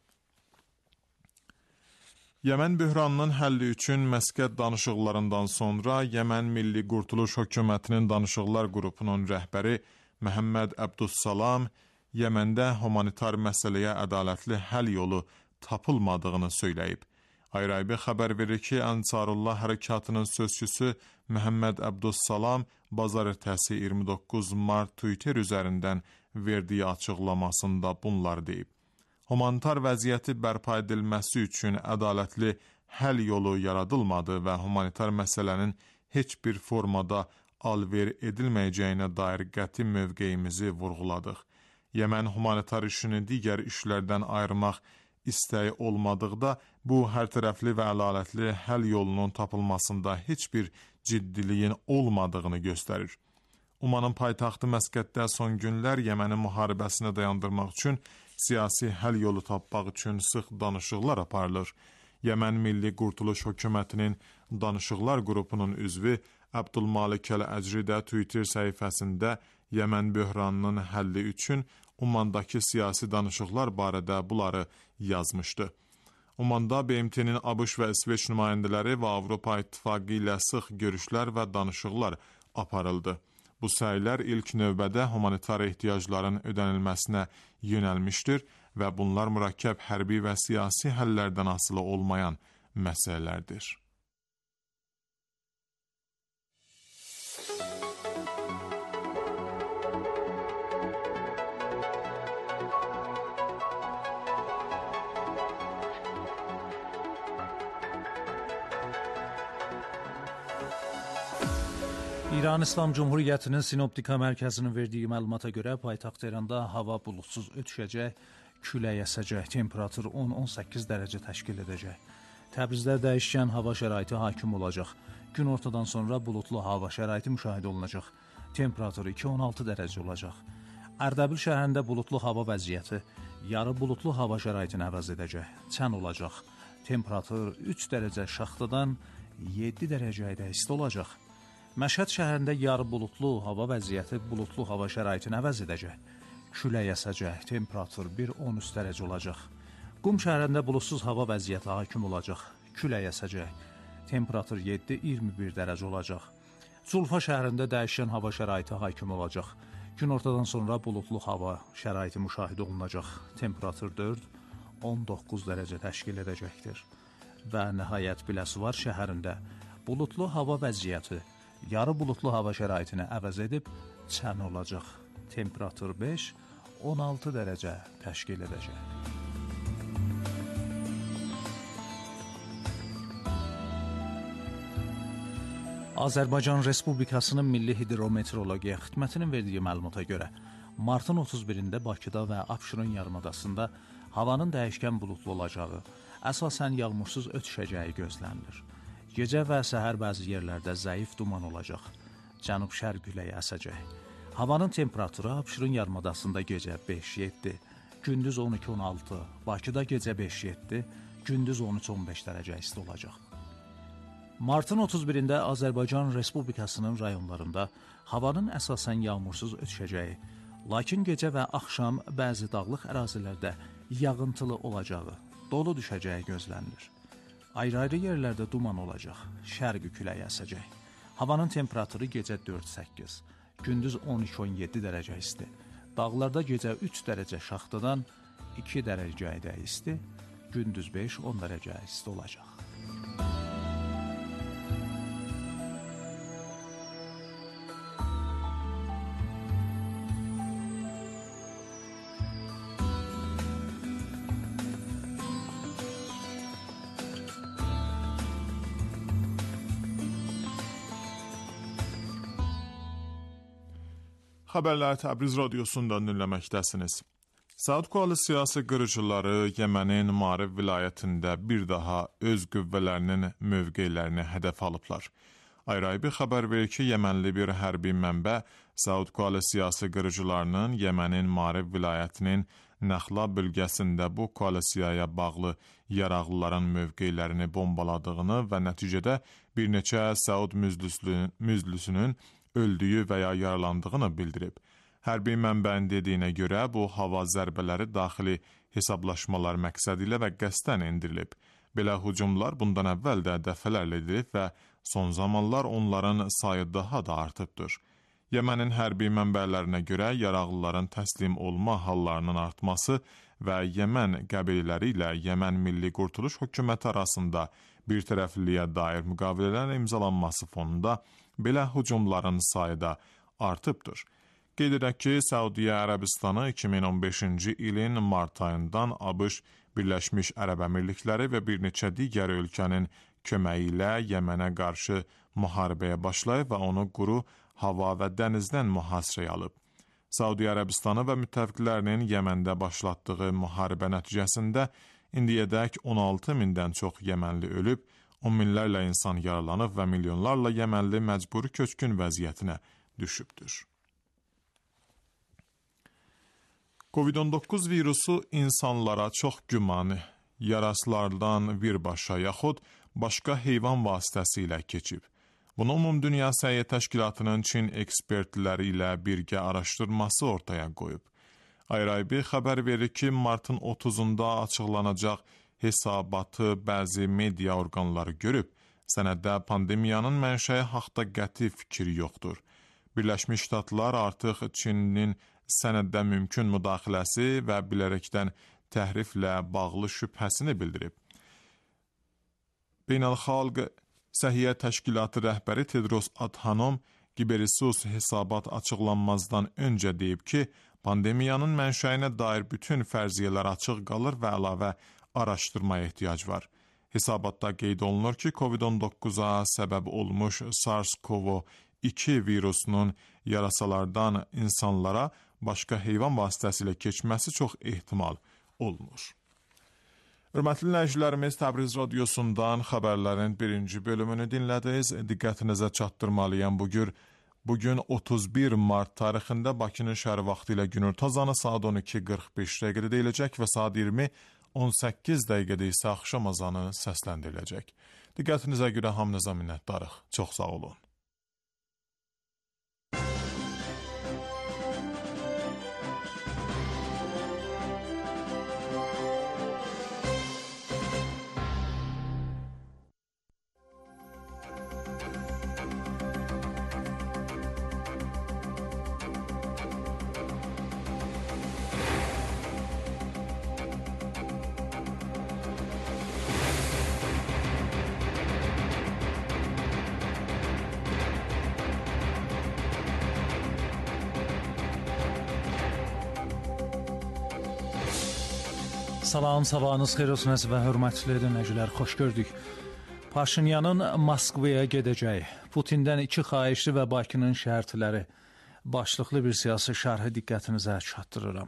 Yəmən böhranının həlli üçün Məskət danışıqlarından sonra Yəmən Milli Qurtuluş Hökumətinin Danışıqlar qrupunun rəhbəri Məhəmməd Əbdüssalam Yəməndə humanitar məsələyə ədalətli həll yolu tapılmadığını söyləyib. Ayraybi xəbər verir ki, Ansarullah hərəkatının sözçüsü Məhəmməd Əbdüssalam bazar ertəsi iyirmi doqquz mart Twitter üzərindən verdiyi açıqlamasında bunlar deyib. Humanitar vəziyyəti bərpa edilməsi üçün ədalətli həll yolu yaradılmadı və humanitar məsələnin heç bir formada alver edilməyəcəyinə dair qəti mövqeyimizi vurğuladıq. Yəmən humanitar işini digər işlərdən ayırmaq istəyi olmadıqda, bu hərtərəfli və ədalətli həll yolunun tapılmasında heç bir ciddiliyin olmadığını göstərir. Umanın paytaxtı Məskətdə son günlər Yəmənin müharibəsini dayandırmaq üçün siyasi həll yolu tapmaq üçün sıx danışıqlar aparılır. Yəmən Milli Qurtuluş Hökumətinin Danışıqlar qrupunun üzvü Əbdülmalik Əl-Əcri də Twitter səhifəsində Yəmən böhranının həlli üçün Umandakı siyasi danışıqlar barədə bunları yazmışdı. Umanda B M T-nin ABŞ və İsveç nümayəndələri və Avropa İttifaqı ilə sıx görüşlər və danışıqlar aparıldı. Bu səylər ilk növbədə humanitar ehtiyacların ödənilməsinə yönəlmişdir və bunlar mürəkkəb hərbi və siyasi həllərdən asılı olmayan məsələlərdir. İran İslam Cumhuriyyətinin Sinoptika Mərkəzinin verdiyi məlumata görə paytaxt Tehranda hava bulutsuz ötüşəcək, külək əsəcək, temperatur on on səkkiz dərəcə təşkil edəcək. Təbrizdə dəyişkən hava şəraiti hakim olacaq. Gün ortadan sonra bulutlu hava şəraiti müşahidə olunacaq. Temperatur iki on altı dərəcə olacaq. Ərdəbil şəhərində bulutlu hava vəziyyəti yarı bulutlu hava şəraitini əvəz edəcək. Çən olacaq. Temperatur üç dərəcə şaxtadan yeddi dərəcəyə isti olacaq. Məşhəd şəhərində yarı bulutlu hava vəziyyəti bulutlu hava şəraitini əvəz edəcək. Külək əsəcək, temperatur bir on üç dərəcə olacaq. Qum şəhərində bulutsuz hava vəziyyəti hakim olacaq. Külək əsəcək, temperatur yeddi iyirmi bir dərəcə olacaq. Culfa şəhərində dəyişən hava şəraiti hakim olacaq. Gün ortadan sonra bulutlu hava şəraiti müşahidə olunacaq. Temperatur dörd on doqquz dərəcə təşkil edəcəkdir. Və nəhayət Biləsuvar şəhərində bulutlu hava vəziyyəti yarı bulutlu hava şəraitini əvəz edib çən olacaq. Temperatur beş on altı dərəcə təşkil edəcək. Azərbaycan Respublikasının Milli Hidrometeorologiya Xidmətinin verdiyi məlumata görə Martın otuz birində Bakıda və Abşeron yarımadasında havanın dəyişkən buludlu olacağı, əsasən yağmursuz ötüşəcəyi gözlənilir. Gecə və səhər bəzi yerlərdə zəif duman olacaq. Cənub-şərq küləyi əsəcək. Havanın temperaturu Abşeron yarımadasında gecə beş yeddi, gündüz on iki on altı, Bakıda gecə beş yeddi, gündüz on üç on beş dərəcə isti olacaq. Martın otuz birində Azərbaycan Respublikasının rayonlarında havanın əsasən yağmursuz ötüşəcəyi, lakin gecə və axşam bəzi dağlıq ərazilərdə yağıntılı olacağı, dolu düşəcəyi gözlənilir. Ayrı-ayrı yerlərdə duman olacaq, şərqi küləyi əsəcək. Havanın temperaturu gecə dörd səkkiz, gündüz on iki on yeddi dərəcə isti. Dağlarda gecə üç dərəcə şaxtadan iki dərəcəyə isti, gündüz beş on dərəcə isti olacaq. Xəbərlər Təbriz radiosundan dinləməkdəsiniz. Səud koalisiyası qırıcıları Yemənin Marib vilayətində bir daha öz qüvvələrinin mövqeylərini hədəf alıblar. Ayrı-ayrı xəbər verir ki, Yəmənli bir hərbi mənbə Səud koalisiyası qırıcılarının Yemənin Marib vilayətinin Nəxla bölgəsində bu koalisiyaya bağlı yaraqlıların mövqeylərini bombaladığını və nəticədə bir neçə Səud müzlüsünün öldüyü və ya yaralandığını bildirib. Hərbi mənbənin dediyinə görə bu hava zərbələri daxili hesablaşmalar məqsədi ilə və qəsdən endirilib. Belə hücumlar bundan əvvəl də dəfələrlə edilib və son zamanlar onların sayı daha da artıbdır. Yemənin hərbi mənbələrinə görə yaraqlıların təslim olma hallarının artması və Yəmən qəbilələri ilə Yəmən Milli Qurtuluş Hökuməti arasında bir tərəfliliyə dair müqavilələr imzalanması fonunda belə hücumların sayı da artıbdır. Qeyd edək ki, Səudiyyə Ərəbistanı iki min on beşinci ilin mart ayından ABŞ, Birləşmiş Ərəb Əmirlikləri və bir neçə digər ölkənin köməyi ilə Yəmənə qarşı müharibəyə başlayıb və onu quru, hava və dənizdən mühasirəyə alıb. Səudiyyə Ərəbistanı və müttəfiqlərinin Yəməndə başlatdığı müharibə nəticəsində indiyədək on altı mindən çox Yəmənli ölüb, on minlərlə insan yaralanıb və milyonlarla Yəmənli məcburi köçkün vəziyyətinə düşübdür. Covid on doqquz virusu insanlara çox gümanı, yaraslardan birbaşa yaxud başqa heyvan vasitəsilə keçib. Bunu Ümumdünya Səhiyyə Təşkilatının Çin ekspertləri ilə birgə araşdırması ortaya qoyub. Ayrı-ayrı xəbər verir ki, martın otuzunda açıqlanacaq hesabatı bəzi media orqanları görüb, sənəddə pandemiyanın mənşəyi haqda qəti fikir yoxdur. Birləşmiş Ştatlar artıq Çinin sənəddə mümkün müdaxiləsi və bilərəkdən təhriflə bağlı şübhəsini bildirib. Beynəlxalq Səhiyyə Təşkilatı rəhbəri Tedros Adhanom Ghebreyesus hesabat açıqlanmazdan öncə deyib ki, pandemiyanın mənşəyinə dair bütün fərziyyələr açıq qalır və əlavə araşdırmaya ehtiyac var. Hesabatda qeyd olunur ki, Covid on doqquza səbəb olmuş SARS-CoV iki virusunun yarasalardan insanlara başqa heyvan vasitəsilə keçməsi çox ehtimal olunur. Hörmətli dinləyicilərimiz, Təbriz radiosundan xəbərlərin birinci bölümünü dinlədiniz. Diqqətinizə çatdırmalıyam bugün. Bugün otuz bir mart tarixində Bakının şəhər vaxtı ilə günorta azanı saat on iki qırx beş dəqiqədə deyiləcək və saat iyirmi on səkkiz dəqiqədə isə axşam azanı səsləndiriləcək. Diqqətinizə görə hamınıza minnətdarıq. Çox sağ olun. Salam, sabahınız xeyir olsun və hörmətli dinləyicilər, xoş gördük. Paşinyanın Moskvaya gedəcəyi, Putindən iki xahişli və Bakının şərtləri, başlıqlı bir siyasi şərhi diqqətinizə çatdırıram.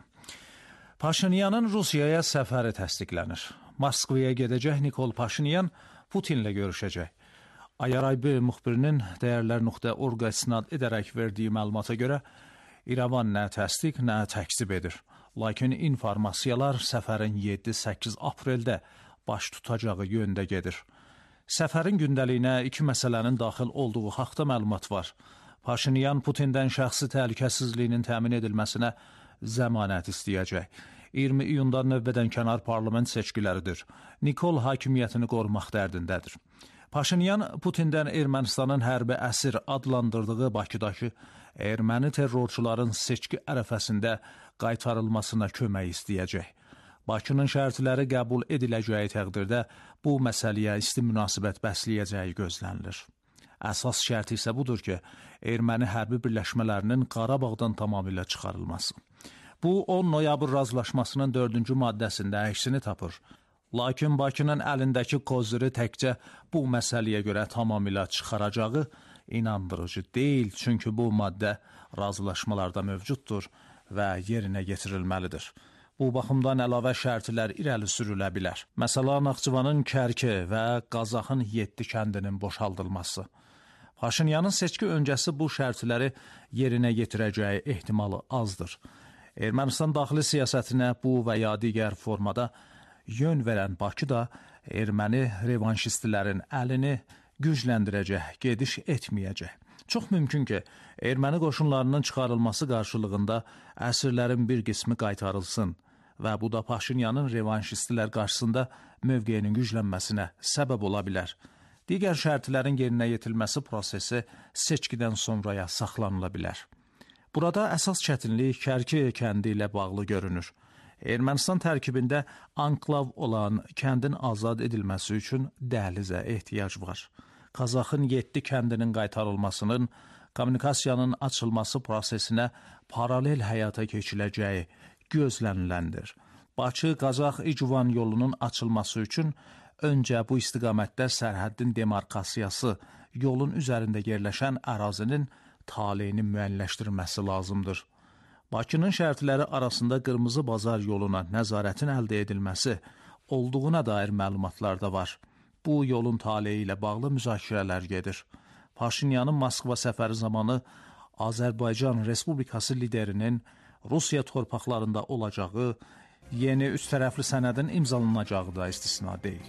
Paşinyanın Rusiyaya səfəri təsdiqlənir. Moskvaya gedəcək Nikol Paşinyan Putinlə görüşəcək. Ayaraybi müxbirinin dəyərlər.org istinad edərək verdiyi məlumata görə İrəvan nə təsdiq, nə təkzib edir. Lakin informasiyalar səfərin yeddi səkkiz apreldə baş tutacağı yöndə gedir. Səfərin gündəliyinə iki məsələnin daxil olduğu haqda məlumat var. Paşinyan Putindən şəxsi təhlükəsizliyinin təmin edilməsinə zəmanət istəyəcək. iyirmi iyundan növbədən kənar parlament seçkiləridir. Nikol hakimiyyətini qorumaq dərdindədir. Paşinyan Putindən Ermənistanın hərbi əsir adlandırdığı Bakıdakı erməni terrorçuların seçki ərəfəsində qaytarılmasına kömək istəyəcək. Bakının şərtləri qəbul ediləcəyi təqdirdə bu məsələyə isti münasibət bəsləyəcəyi gözlənilir. Əsas şərt isə budur ki, erməni hərbi birləşmələrinin Qarabağdan tamamilə çıxarılması. Bu, on noyabr razılaşmasının dördüncü maddəsində əksini tapır. Lakin Bakının əlindəki koziri təkcə bu məsələyə görə tamamilə çıxaracağı inandırıcı deyil, çünki bu maddə razılaşmalarda mövcuddur və yerinə yetirilməlidir. Bu baxımdan əlavə şərtlər irəli sürülə bilər. Məsələn, Naxçıvanın Kərki və Qazaxın yeddi kəndinin boşaldılması. Paşinyanın seçki öncəsi bu şərtləri yerinə yetirəcəyi ehtimalı azdır. Ermənistan daxili siyasətinə bu və ya digər formada yön verən Bakı da erməni revanşistlərin əlini gücləndirəcək, gediş etməyəcək. Çox mümkün ki, erməni qoşunlarının çıxarılması qarşılığında əsirlərin bir qismi qaytarılsın və bu da Paşinyanın revanşistlər qarşısında mövqeyinin güclənməsinə səbəb ola bilər. Digər şərtlərin yerinə yetirilməsi prosesi seçkidən sonraya saxlanıla bilər. Burada əsas çətinlik Kərki kəndi ilə bağlı görünür. Ermənistan tərkibində anklav olan kəndin azad edilməsi üçün dəhlizə ehtiyac var. Qazaxın yeddi kəndinin qaytarılmasının kommunikasiyanın açılması prosesinə paralel həyata keçiləcəyi gözləniləndir. Bakı-Qazax-İcivan yolunun açılması üçün öncə bu istiqamətdə sərhəddin demarkasiyası, yolun üzərində yerləşən ərazinin taleyini müəyyənləşdirilməsi lazımdır. Bakının şərtləri arasında Qırmızı Bazar yoluna nəzarətin əldə edilməsi olduğuna dair məlumatlar da var. Bu yolun taleyi ilə bağlı müzakirələr gedir. Paşinyanın Moskva səfəri zamanı Azərbaycan Respublikası liderinin Rusiya torpaqlarında olacağı, yeni üç tərəfli sənədin imzalanacağı da istisna deyil.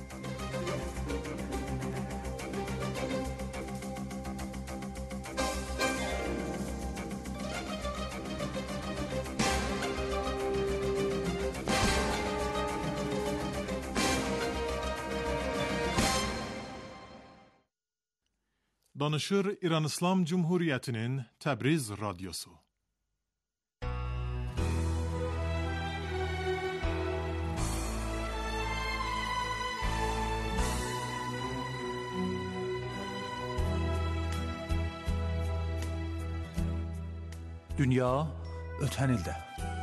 Danışır İran İslam Cumhuriyyətinin Təbriz radyosu. Dünya ötən ildə.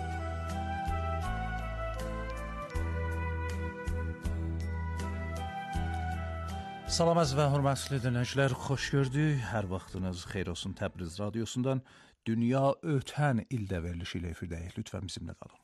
Salam əziz və hörmətli dinləyicilər, xoş gördük. Hər vaxtınız xeyir olsun Təbriz radiosundan. Dünya ötən ildə verilişi ilə efirdəyik. Lütfən bizimlə qalın.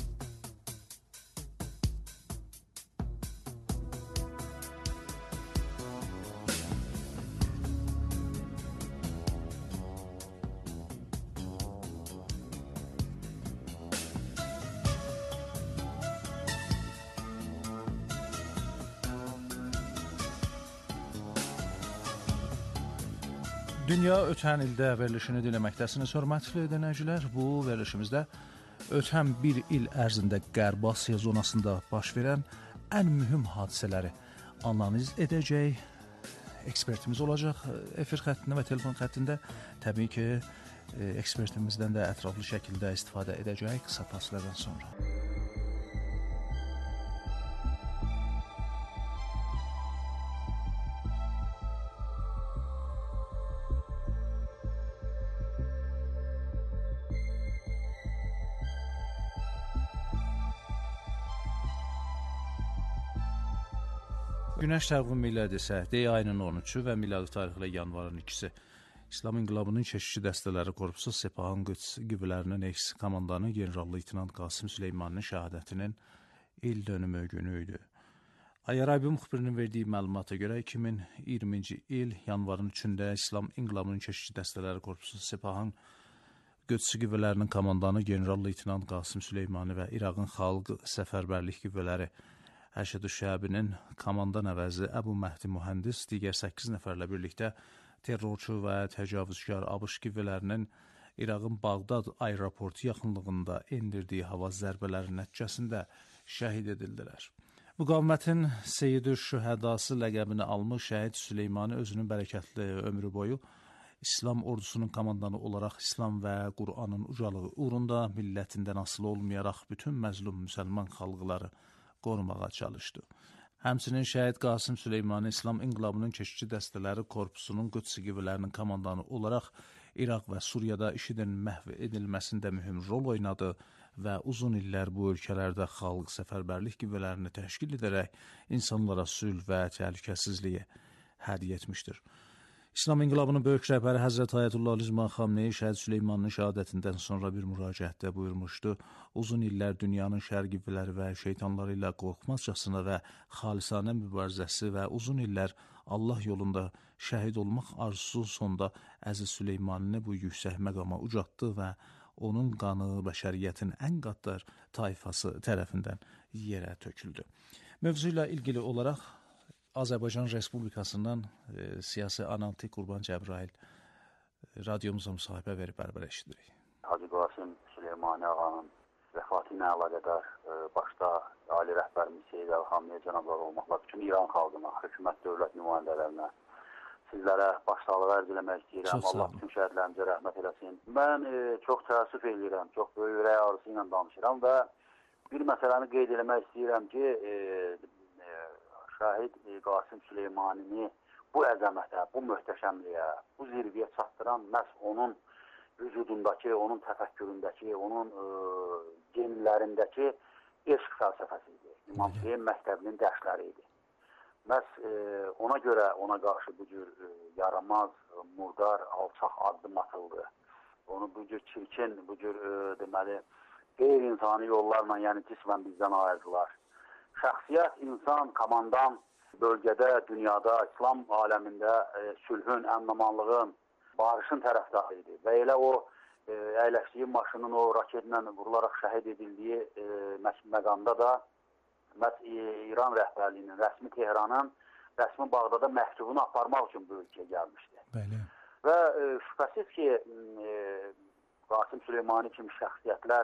Dünya ötən ildə verilişini dinləməkdəsiniz, hörmətli dinləyicilər. Bu verilişimizdə ötən bir il ərzində Qərb Asiya zonasında baş verən ən mühüm hadisələri analiz edəcək ekspertimiz olacaq efir xəttində və telefon xəttində. Təbii ki, ekspertimizdən də ətraflı şəkildə istifadə edəcək qısa fasilədən sonra. Günəş təqvim miladi isə D ayının on üçü və miladi tarixlə yanvarın ikisi İslam İnqilabının Keşikçi Dəstələri Korpusu Sepahın Qüds qüvvələrinin eks komandanı general-leytenant Qasım Süleymanın şəhadətinin il dönümü günü idi. Ayaraybi müxbirinin verdiyi məlumata görə iki min iyirminci il yanvarın üçündə İslam İnqilabının Keşikçi Dəstələri Korpusu Sepahın Qüds qüvvələrinin komandanı general-leytenant Qasım Süleymanı və İraqın Xalq Səfərbərlik qüvvələri Əşhədü Şəbinin komandan əvəzi Əbu Məhdi Mühəndis digər səkkiz nəfərlə birlikdə terrorçu və təcavüzkar ABŞ qüvvələrinin İraqın Bağdad aeroportu yaxınlığında endirdiyi hava zərbələri nəticəsində şəhid edildilər. Müqavimətin Seyyid-ül Şühədası ləqəbini almış şəhid Süleymanı özünün bərəkətli ömrü boyu İslam ordusunun komandanı olaraq İslam və Qur'anın ucalığı uğrunda millətindən asılı olmayaraq bütün məzlum müsəlman xalqları qorumağa çalışdı. Həmçinin şəhid Qasım Süleymanı İslam İnqilabının Keşikçi Dəstələri Korpusunun Qüds qüvvələrinin komandanı olaraq İraq və Suriyada IŞİD-in məhv edilməsində mühüm rol oynadı və uzun illər bu ölkələrdə xalq səfərbərlik qüvvələrini təşkil edərək insanlara sülh və təhlükəsizliyi hədiyyə etmişdir. İslam İnqilabının böyük rəhbəri Həzrət Ayətullah Zəman Xamneyi şəhid Süleymanın şəhadətindən sonra bir müraciətdə buyurmuşdu. Uzun illər dünyanın şər qüvvələri və şeytanları ilə qorxmazcasına və xalisanə mübarizəsi və uzun illər Allah yolunda şəhid olmaq arzusu sonda Əziz Süleymanını bu yüksək məqama ucatdı və onun qanı bəşəriyyətin ən qaddar tayfası tərəfindən yerə töküldü. Mövzu ilə ilgili olaraq Azərbaycan Respublikasından e, siyasi analitik Qurban Cəbrayil e, radyomuza müsahibə verib bərabər eşidirik. Hacı Qasım Süleymani ağanın vəfatı ilə əlaqədar e, başda Ali rəhbərimiz Seyyid Əl-Xamneyə cənabları olmaqla bütün İran xalqına, hökumət dövlət nümayəndələrinə, sizlərə başsağlığı ərz eləmək istəyirəm. Allah bütün şəhidlərimizə rəhmət eləsin. Mən e, çox təəssüf edirəm, çox böyük ürək ağrısı ilə danışıram və bir məsələni qeyd eləmək istəyirəm ki, e, e, şəhid Qasım Süleymanini bu əzəmətə, bu möhtəşəmliyə, bu zirviyə çatdıran məhz onun vücudundakı, onun təfəkküründəki, onun e, genlərindəki eşq fəlsəfəsi idi. İmam Hüseyin məktəbinin dərsləri idi. Məhz e, ona görə ona qarşı bu cür e, yaramaz, murdar, alçaq addım atıldı. Onu bu cür çirkin, bu cür e, deməli, qeyri-insani yollarla, yəni cismən bizdən ayırdılar. Şəxsiyyət, insan, komandan bölgədə, dünyada, İslam aləmində e, sülhün, əmnamanlığın, barışın tərəfdarı idi. Və elə o e, əyləşdiyi maşının o raketlə vurularaq şəhid edildiyi e, məqamda da məhz İran rəhbərliyinin, rəsmi Tehranın, rəsmi Bağdada məktubunu aparmaq üçün bu ölkəyə gəlmişdi. Bəli. Və e, şübhəsiz ki, e, Qasım Süleymani kimi şəxsiyyətlər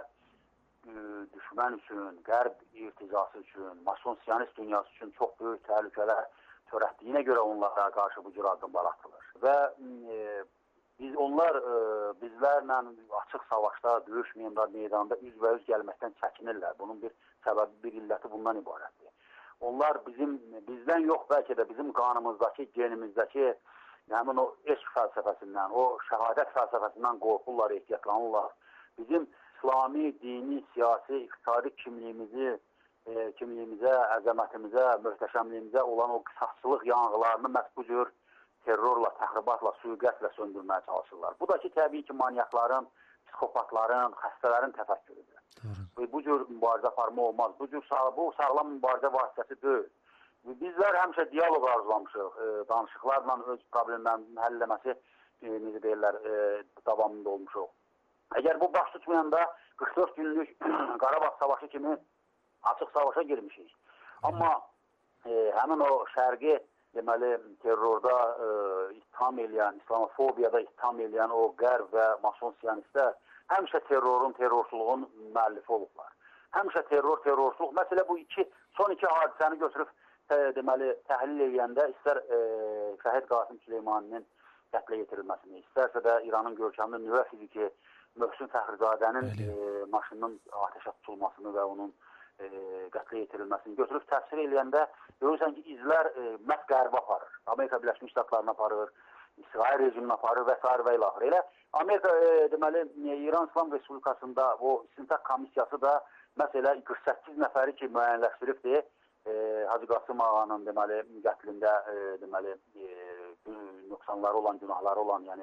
düşmən üçün, qərb irticası üçün, mason siyonist dünyası üçün çox böyük təhlükələr törətdiyinə görə onlara qarşı bu cür addımlar atılır. Və e, biz onlar e, bizlərlə açıq savaşda, döyüş meydanında üzbəüz gəlməkdən çəkinirlər. Bunun bir səbəbi, bir illəti bundan ibarətdir. Onlar bizim, bizdən yox, bəlkə də bizim qanımızdakı, genimizdəki həmin o eşq fəlsəfəsindən, o şəhadət fəlsəfəsindən qorxurlar, ehtiyatlanırlar. Bizim İslami, dini, siyasi, iqtisadi kimliyimizi, e, kimliyimizə, əzəmətimizə, möhtəşəmliyimizə olan o qısasçılıq yanğılarını məhz bu cür terrorla, təxribatla, suiqətlə söndürməyə çalışırlar. Bu da ki, təbii ki, manyakların, psixopatların, xəstələrin təfəkkürüdür. Doğru. Bu cür mübarizə aparma olmaz. Bu cür bu sağlam mübarizə vasitəsi deyil. Bizlər həmişə diyaloq arzulamışıq, e, danışıqlarla öz problemlərinin həll eləməsi, e, necə deyirlər, e, davamında olmuşuq. Əgər bu baş tutmayanda qırx dörd günlük Qarabağ savaşı kimi açıq savaşa girmişik. Amma e, həmin o şərqi deməli terrorda e, ittiham eləyən, İslamofobiyada ittiham eləyən o qərb və mason siyonistlər həmişə terrorun, terrorçuluğun müəllifi olublar. Həmişə terror, terrorçuluq. Məsələ bu iki, son iki hadisəni götürüb e, deməli təhlil eləyəndə istər e, şəhid Qasım Süleymaninin qətlə yetirilməsini, istərsə də İranın görkəmli nüvə fiziki Möhsün Fəxrizadənin e, maşının ateşə tutulmasını və onun e, qətlə yetirilməsini götürüb təfsir eləyəndə görürsən ki, izlər e, məhz qərbə aparır. Amerika Birləşmiş Ştatlarına aparır, İsrail rejiminə aparır və s. və ilə axır. Elə Amerika, e, deməli, İran İslam Respublikasında o istintaq komissiyası da məsələ qırx səkkiz nəfəri ki, müəyyənləşdiribdir. E, Hacı Qasım ağanın deməli, qətlində e, deməli, e, nöqsanları olan, günahları olan, yəni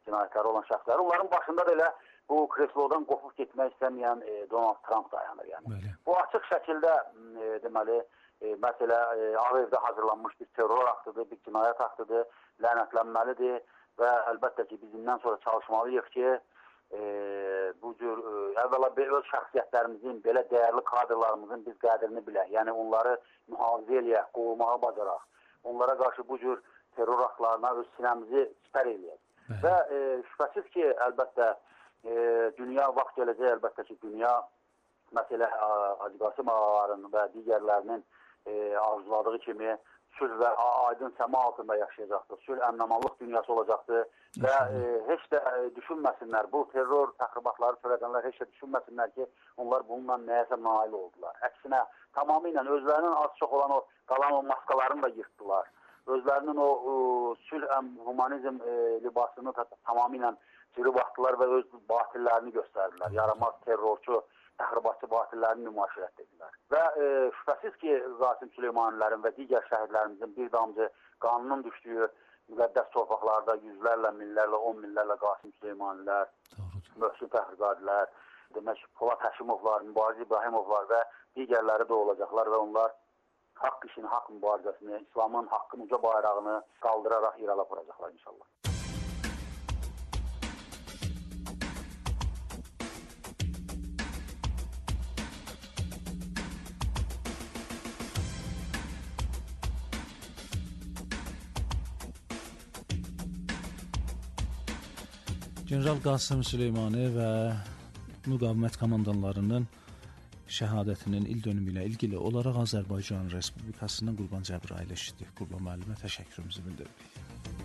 cinayətləri olan şəxslər. Onların başında da elə bu kreslodan qopub getmək istəməyən e, Donald Trump dayanır. Yəni. Bəli. Bu açıq şəkildə e, deməli, e, məsələ e, Ağ Evdə hazırlanmış bir terror aktıdır, bir cinayət aktıdır, lənətlənməlidir və əlbəttə ki, biz indən sonra çalışmalıyıq ki, e, bu cür e, əvvəla öz şəxsiyyətlərimizin, belə dəyərli kadrlarımızın biz qədrini bilək. Yəni onları mühafizə eləyək, qorumağı bacaraq. Onlara qarşı bu cür terror aktlarına öz sinəmizi sipər eləyək. Bəli. Və e, şübhəsiz ki, əlbəttə e, dünya vaxt gələcək, əlbəttə ki, dünya məsələ Hacı Qasım ağaların və digərlərinin e, arzuladığı kimi sülh və aydın səma altında yaşayacaqdır. Sülh, əmnamanlıq dünyası olacaqdır və e, heç də e, düşünməsinlər, bu terror təxribatları törədənlər heç də düşünməsinlər ki, onlar bununla nəyəsə nail oldular. Əksinə, tamamilə özlərinin az çox olan o qalan o maskalarını da yırtdılar. Özlərinin o, o sülh, humanizm e, libasını tamamilə cırıb atdılar və öz batillərini göstərdilər. Yaramaz terrorçu, təxribatçı batillərini nümayiş etdilər. Və e, şübhəsiz ki, Qasim Süleymanililərin və digər şəhidlərimizin bir damcı qanunun düşdüyü müqəddəs torpaqlarda yüzlərlə, minlərlə, on minlərlə Qasim Süleymanilər, Möhsün Fəxriqadilər, demək, Polat Həşimovlar, Mübariz İbrahimovlar və digərləri də olacaqlar və onlar haqq işini, haqq mübarizəsini, İslamın haqqın uca bayrağını qaldıraraq irəli aparacaqlar inşallah. General Qasım Süleymani və müqavimət komandanlarının şəhadətinin il dönümü ilə ilgili olaraq Azərbaycan Respublikasının Qurban Cəbrayıl eşitdik. Qurban müəllimə təşəkkürümüzü bildiririk.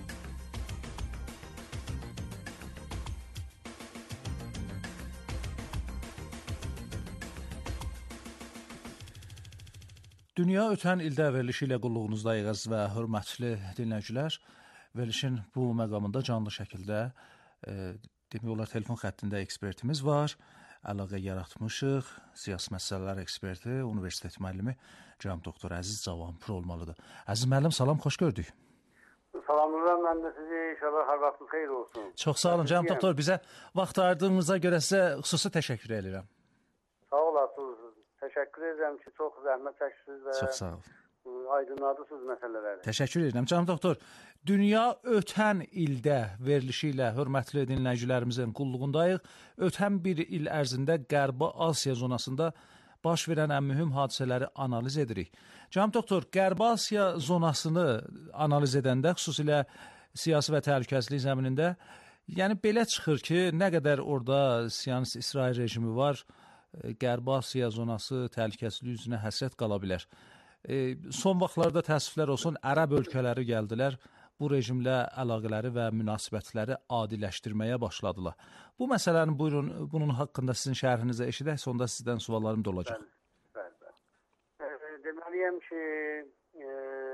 Dünya ötən ildə verilişi ilə qulluğunuzdayıq və hörmətli dinləyicilər, verilişin bu məqamında canlı şəkildə e, demək olar telefon xəttində ekspertimiz var. Əlaqə yaratmışıq. Siyasi məsələlər eksperti, universitet müəllimi cənab doktor Əziz Cavanpur olmalıdır. Əziz müəllim, salam, xoş gördük. Salamlayıram, mən də sizi, inşallah hər vaxtınız xeyir olsun. Çox sağ olun, cənab doktor, bizə vaxt ayırdığınıza görə sizə xüsusi təşəkkür edirəm. Sağ olasınız, təşəkkür edirəm ki, çox zəhmət çəksiniz və çox sağ olun. Aydınladısınız məsələləri. Təşəkkür edirəm. Cənab doktor, dünya ötən ildə verilişi ilə hörmətli dinləyicilərimizin qulluğundayıq. Ötən bir il ərzində Qərbi Asiya zonasında baş verən ən mühüm hadisələri analiz edirik. Cənab doktor, Qərbi Asiya zonasını analiz edəndə, xüsusilə siyasi və təhlükəsizlik zəminində, yəni belə çıxır ki, nə qədər orada Siyonist İsrail rejimi var, Qərbi Asiya zonası təhlükəsizlik üzrə həsrət qala bilər. E, son vaxtlarda təəssüflər olsun, ərəb ölkələri gəldilər, bu rejimlə əlaqələri və münasibətləri adiləşdirməyə başladılar. Bu məsələnin buyurun, bunun haqqında sizin şərhinizə eşidək, sonda sizdən suallarım da olacaq. Bəli, bəli. E, deməliyəm ki, e,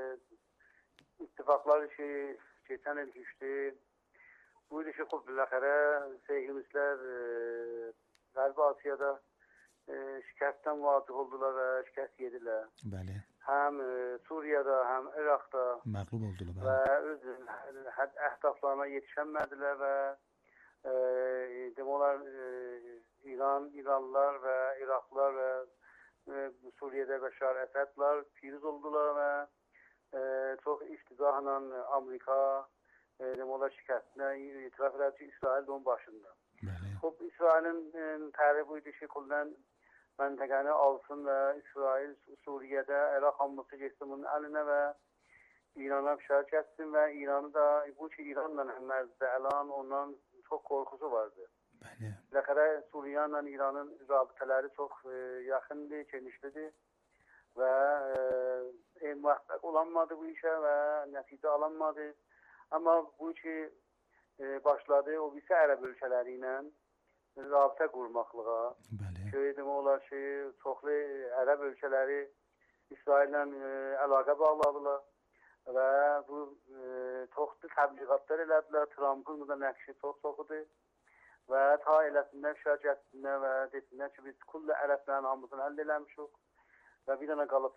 ittifaqlar işi keçən il düşdü. Bu il işi xub biləxərə sevgimizlər e, Qərbi Asiyada e, şikəstdən vacih oldular və şikəst yedilər. Bəli. Həm e, Suriyada, həm İraqda məğlub oldular və öz əhdaflarına yetişənmədilər və e, demək olar e, İran, İranlılar və İraqlılar və e, Suriyədə Bəşar Əsədlər piruz oldular və e, çox iftizahla Amerika e, demək olar şikəstinə itiraf elədi ki, İsrail onun başında. Bəli. Xub, İsrailin e, tərifi buydu ki, kullən məntəqəni alsın və İsrail Suriyədə Əraq hamısı geçsin bunun əlinə və İrana fişar kəssin və İranı da, bu ki İranla həmməzdə əlan ondan çox qorxusu vardı. Bəli. Biləxərə Suriya ilə İranın rabitələri çox e, yaxındır, genişlidir və e, müvəffəq olanmadı bu işə və nəticə alınmadı. Amma bu ki e, başladı o birisi ərəb ölkələri ilə rabitə qurmaqlığa. Bəli. Şöyle demək olar ki, çoxlu ərəb ölkələri İsraillə e, əlaqə bağladılar və bu e, çoxlu təbliğatlar elədilər. Trump'ın da nəqşi çox çoxudur və ta eləsinlər şirkətində və desinlər ki, biz kulli ərəblərin hamısını əldə eləmişik və bir dənə qalıb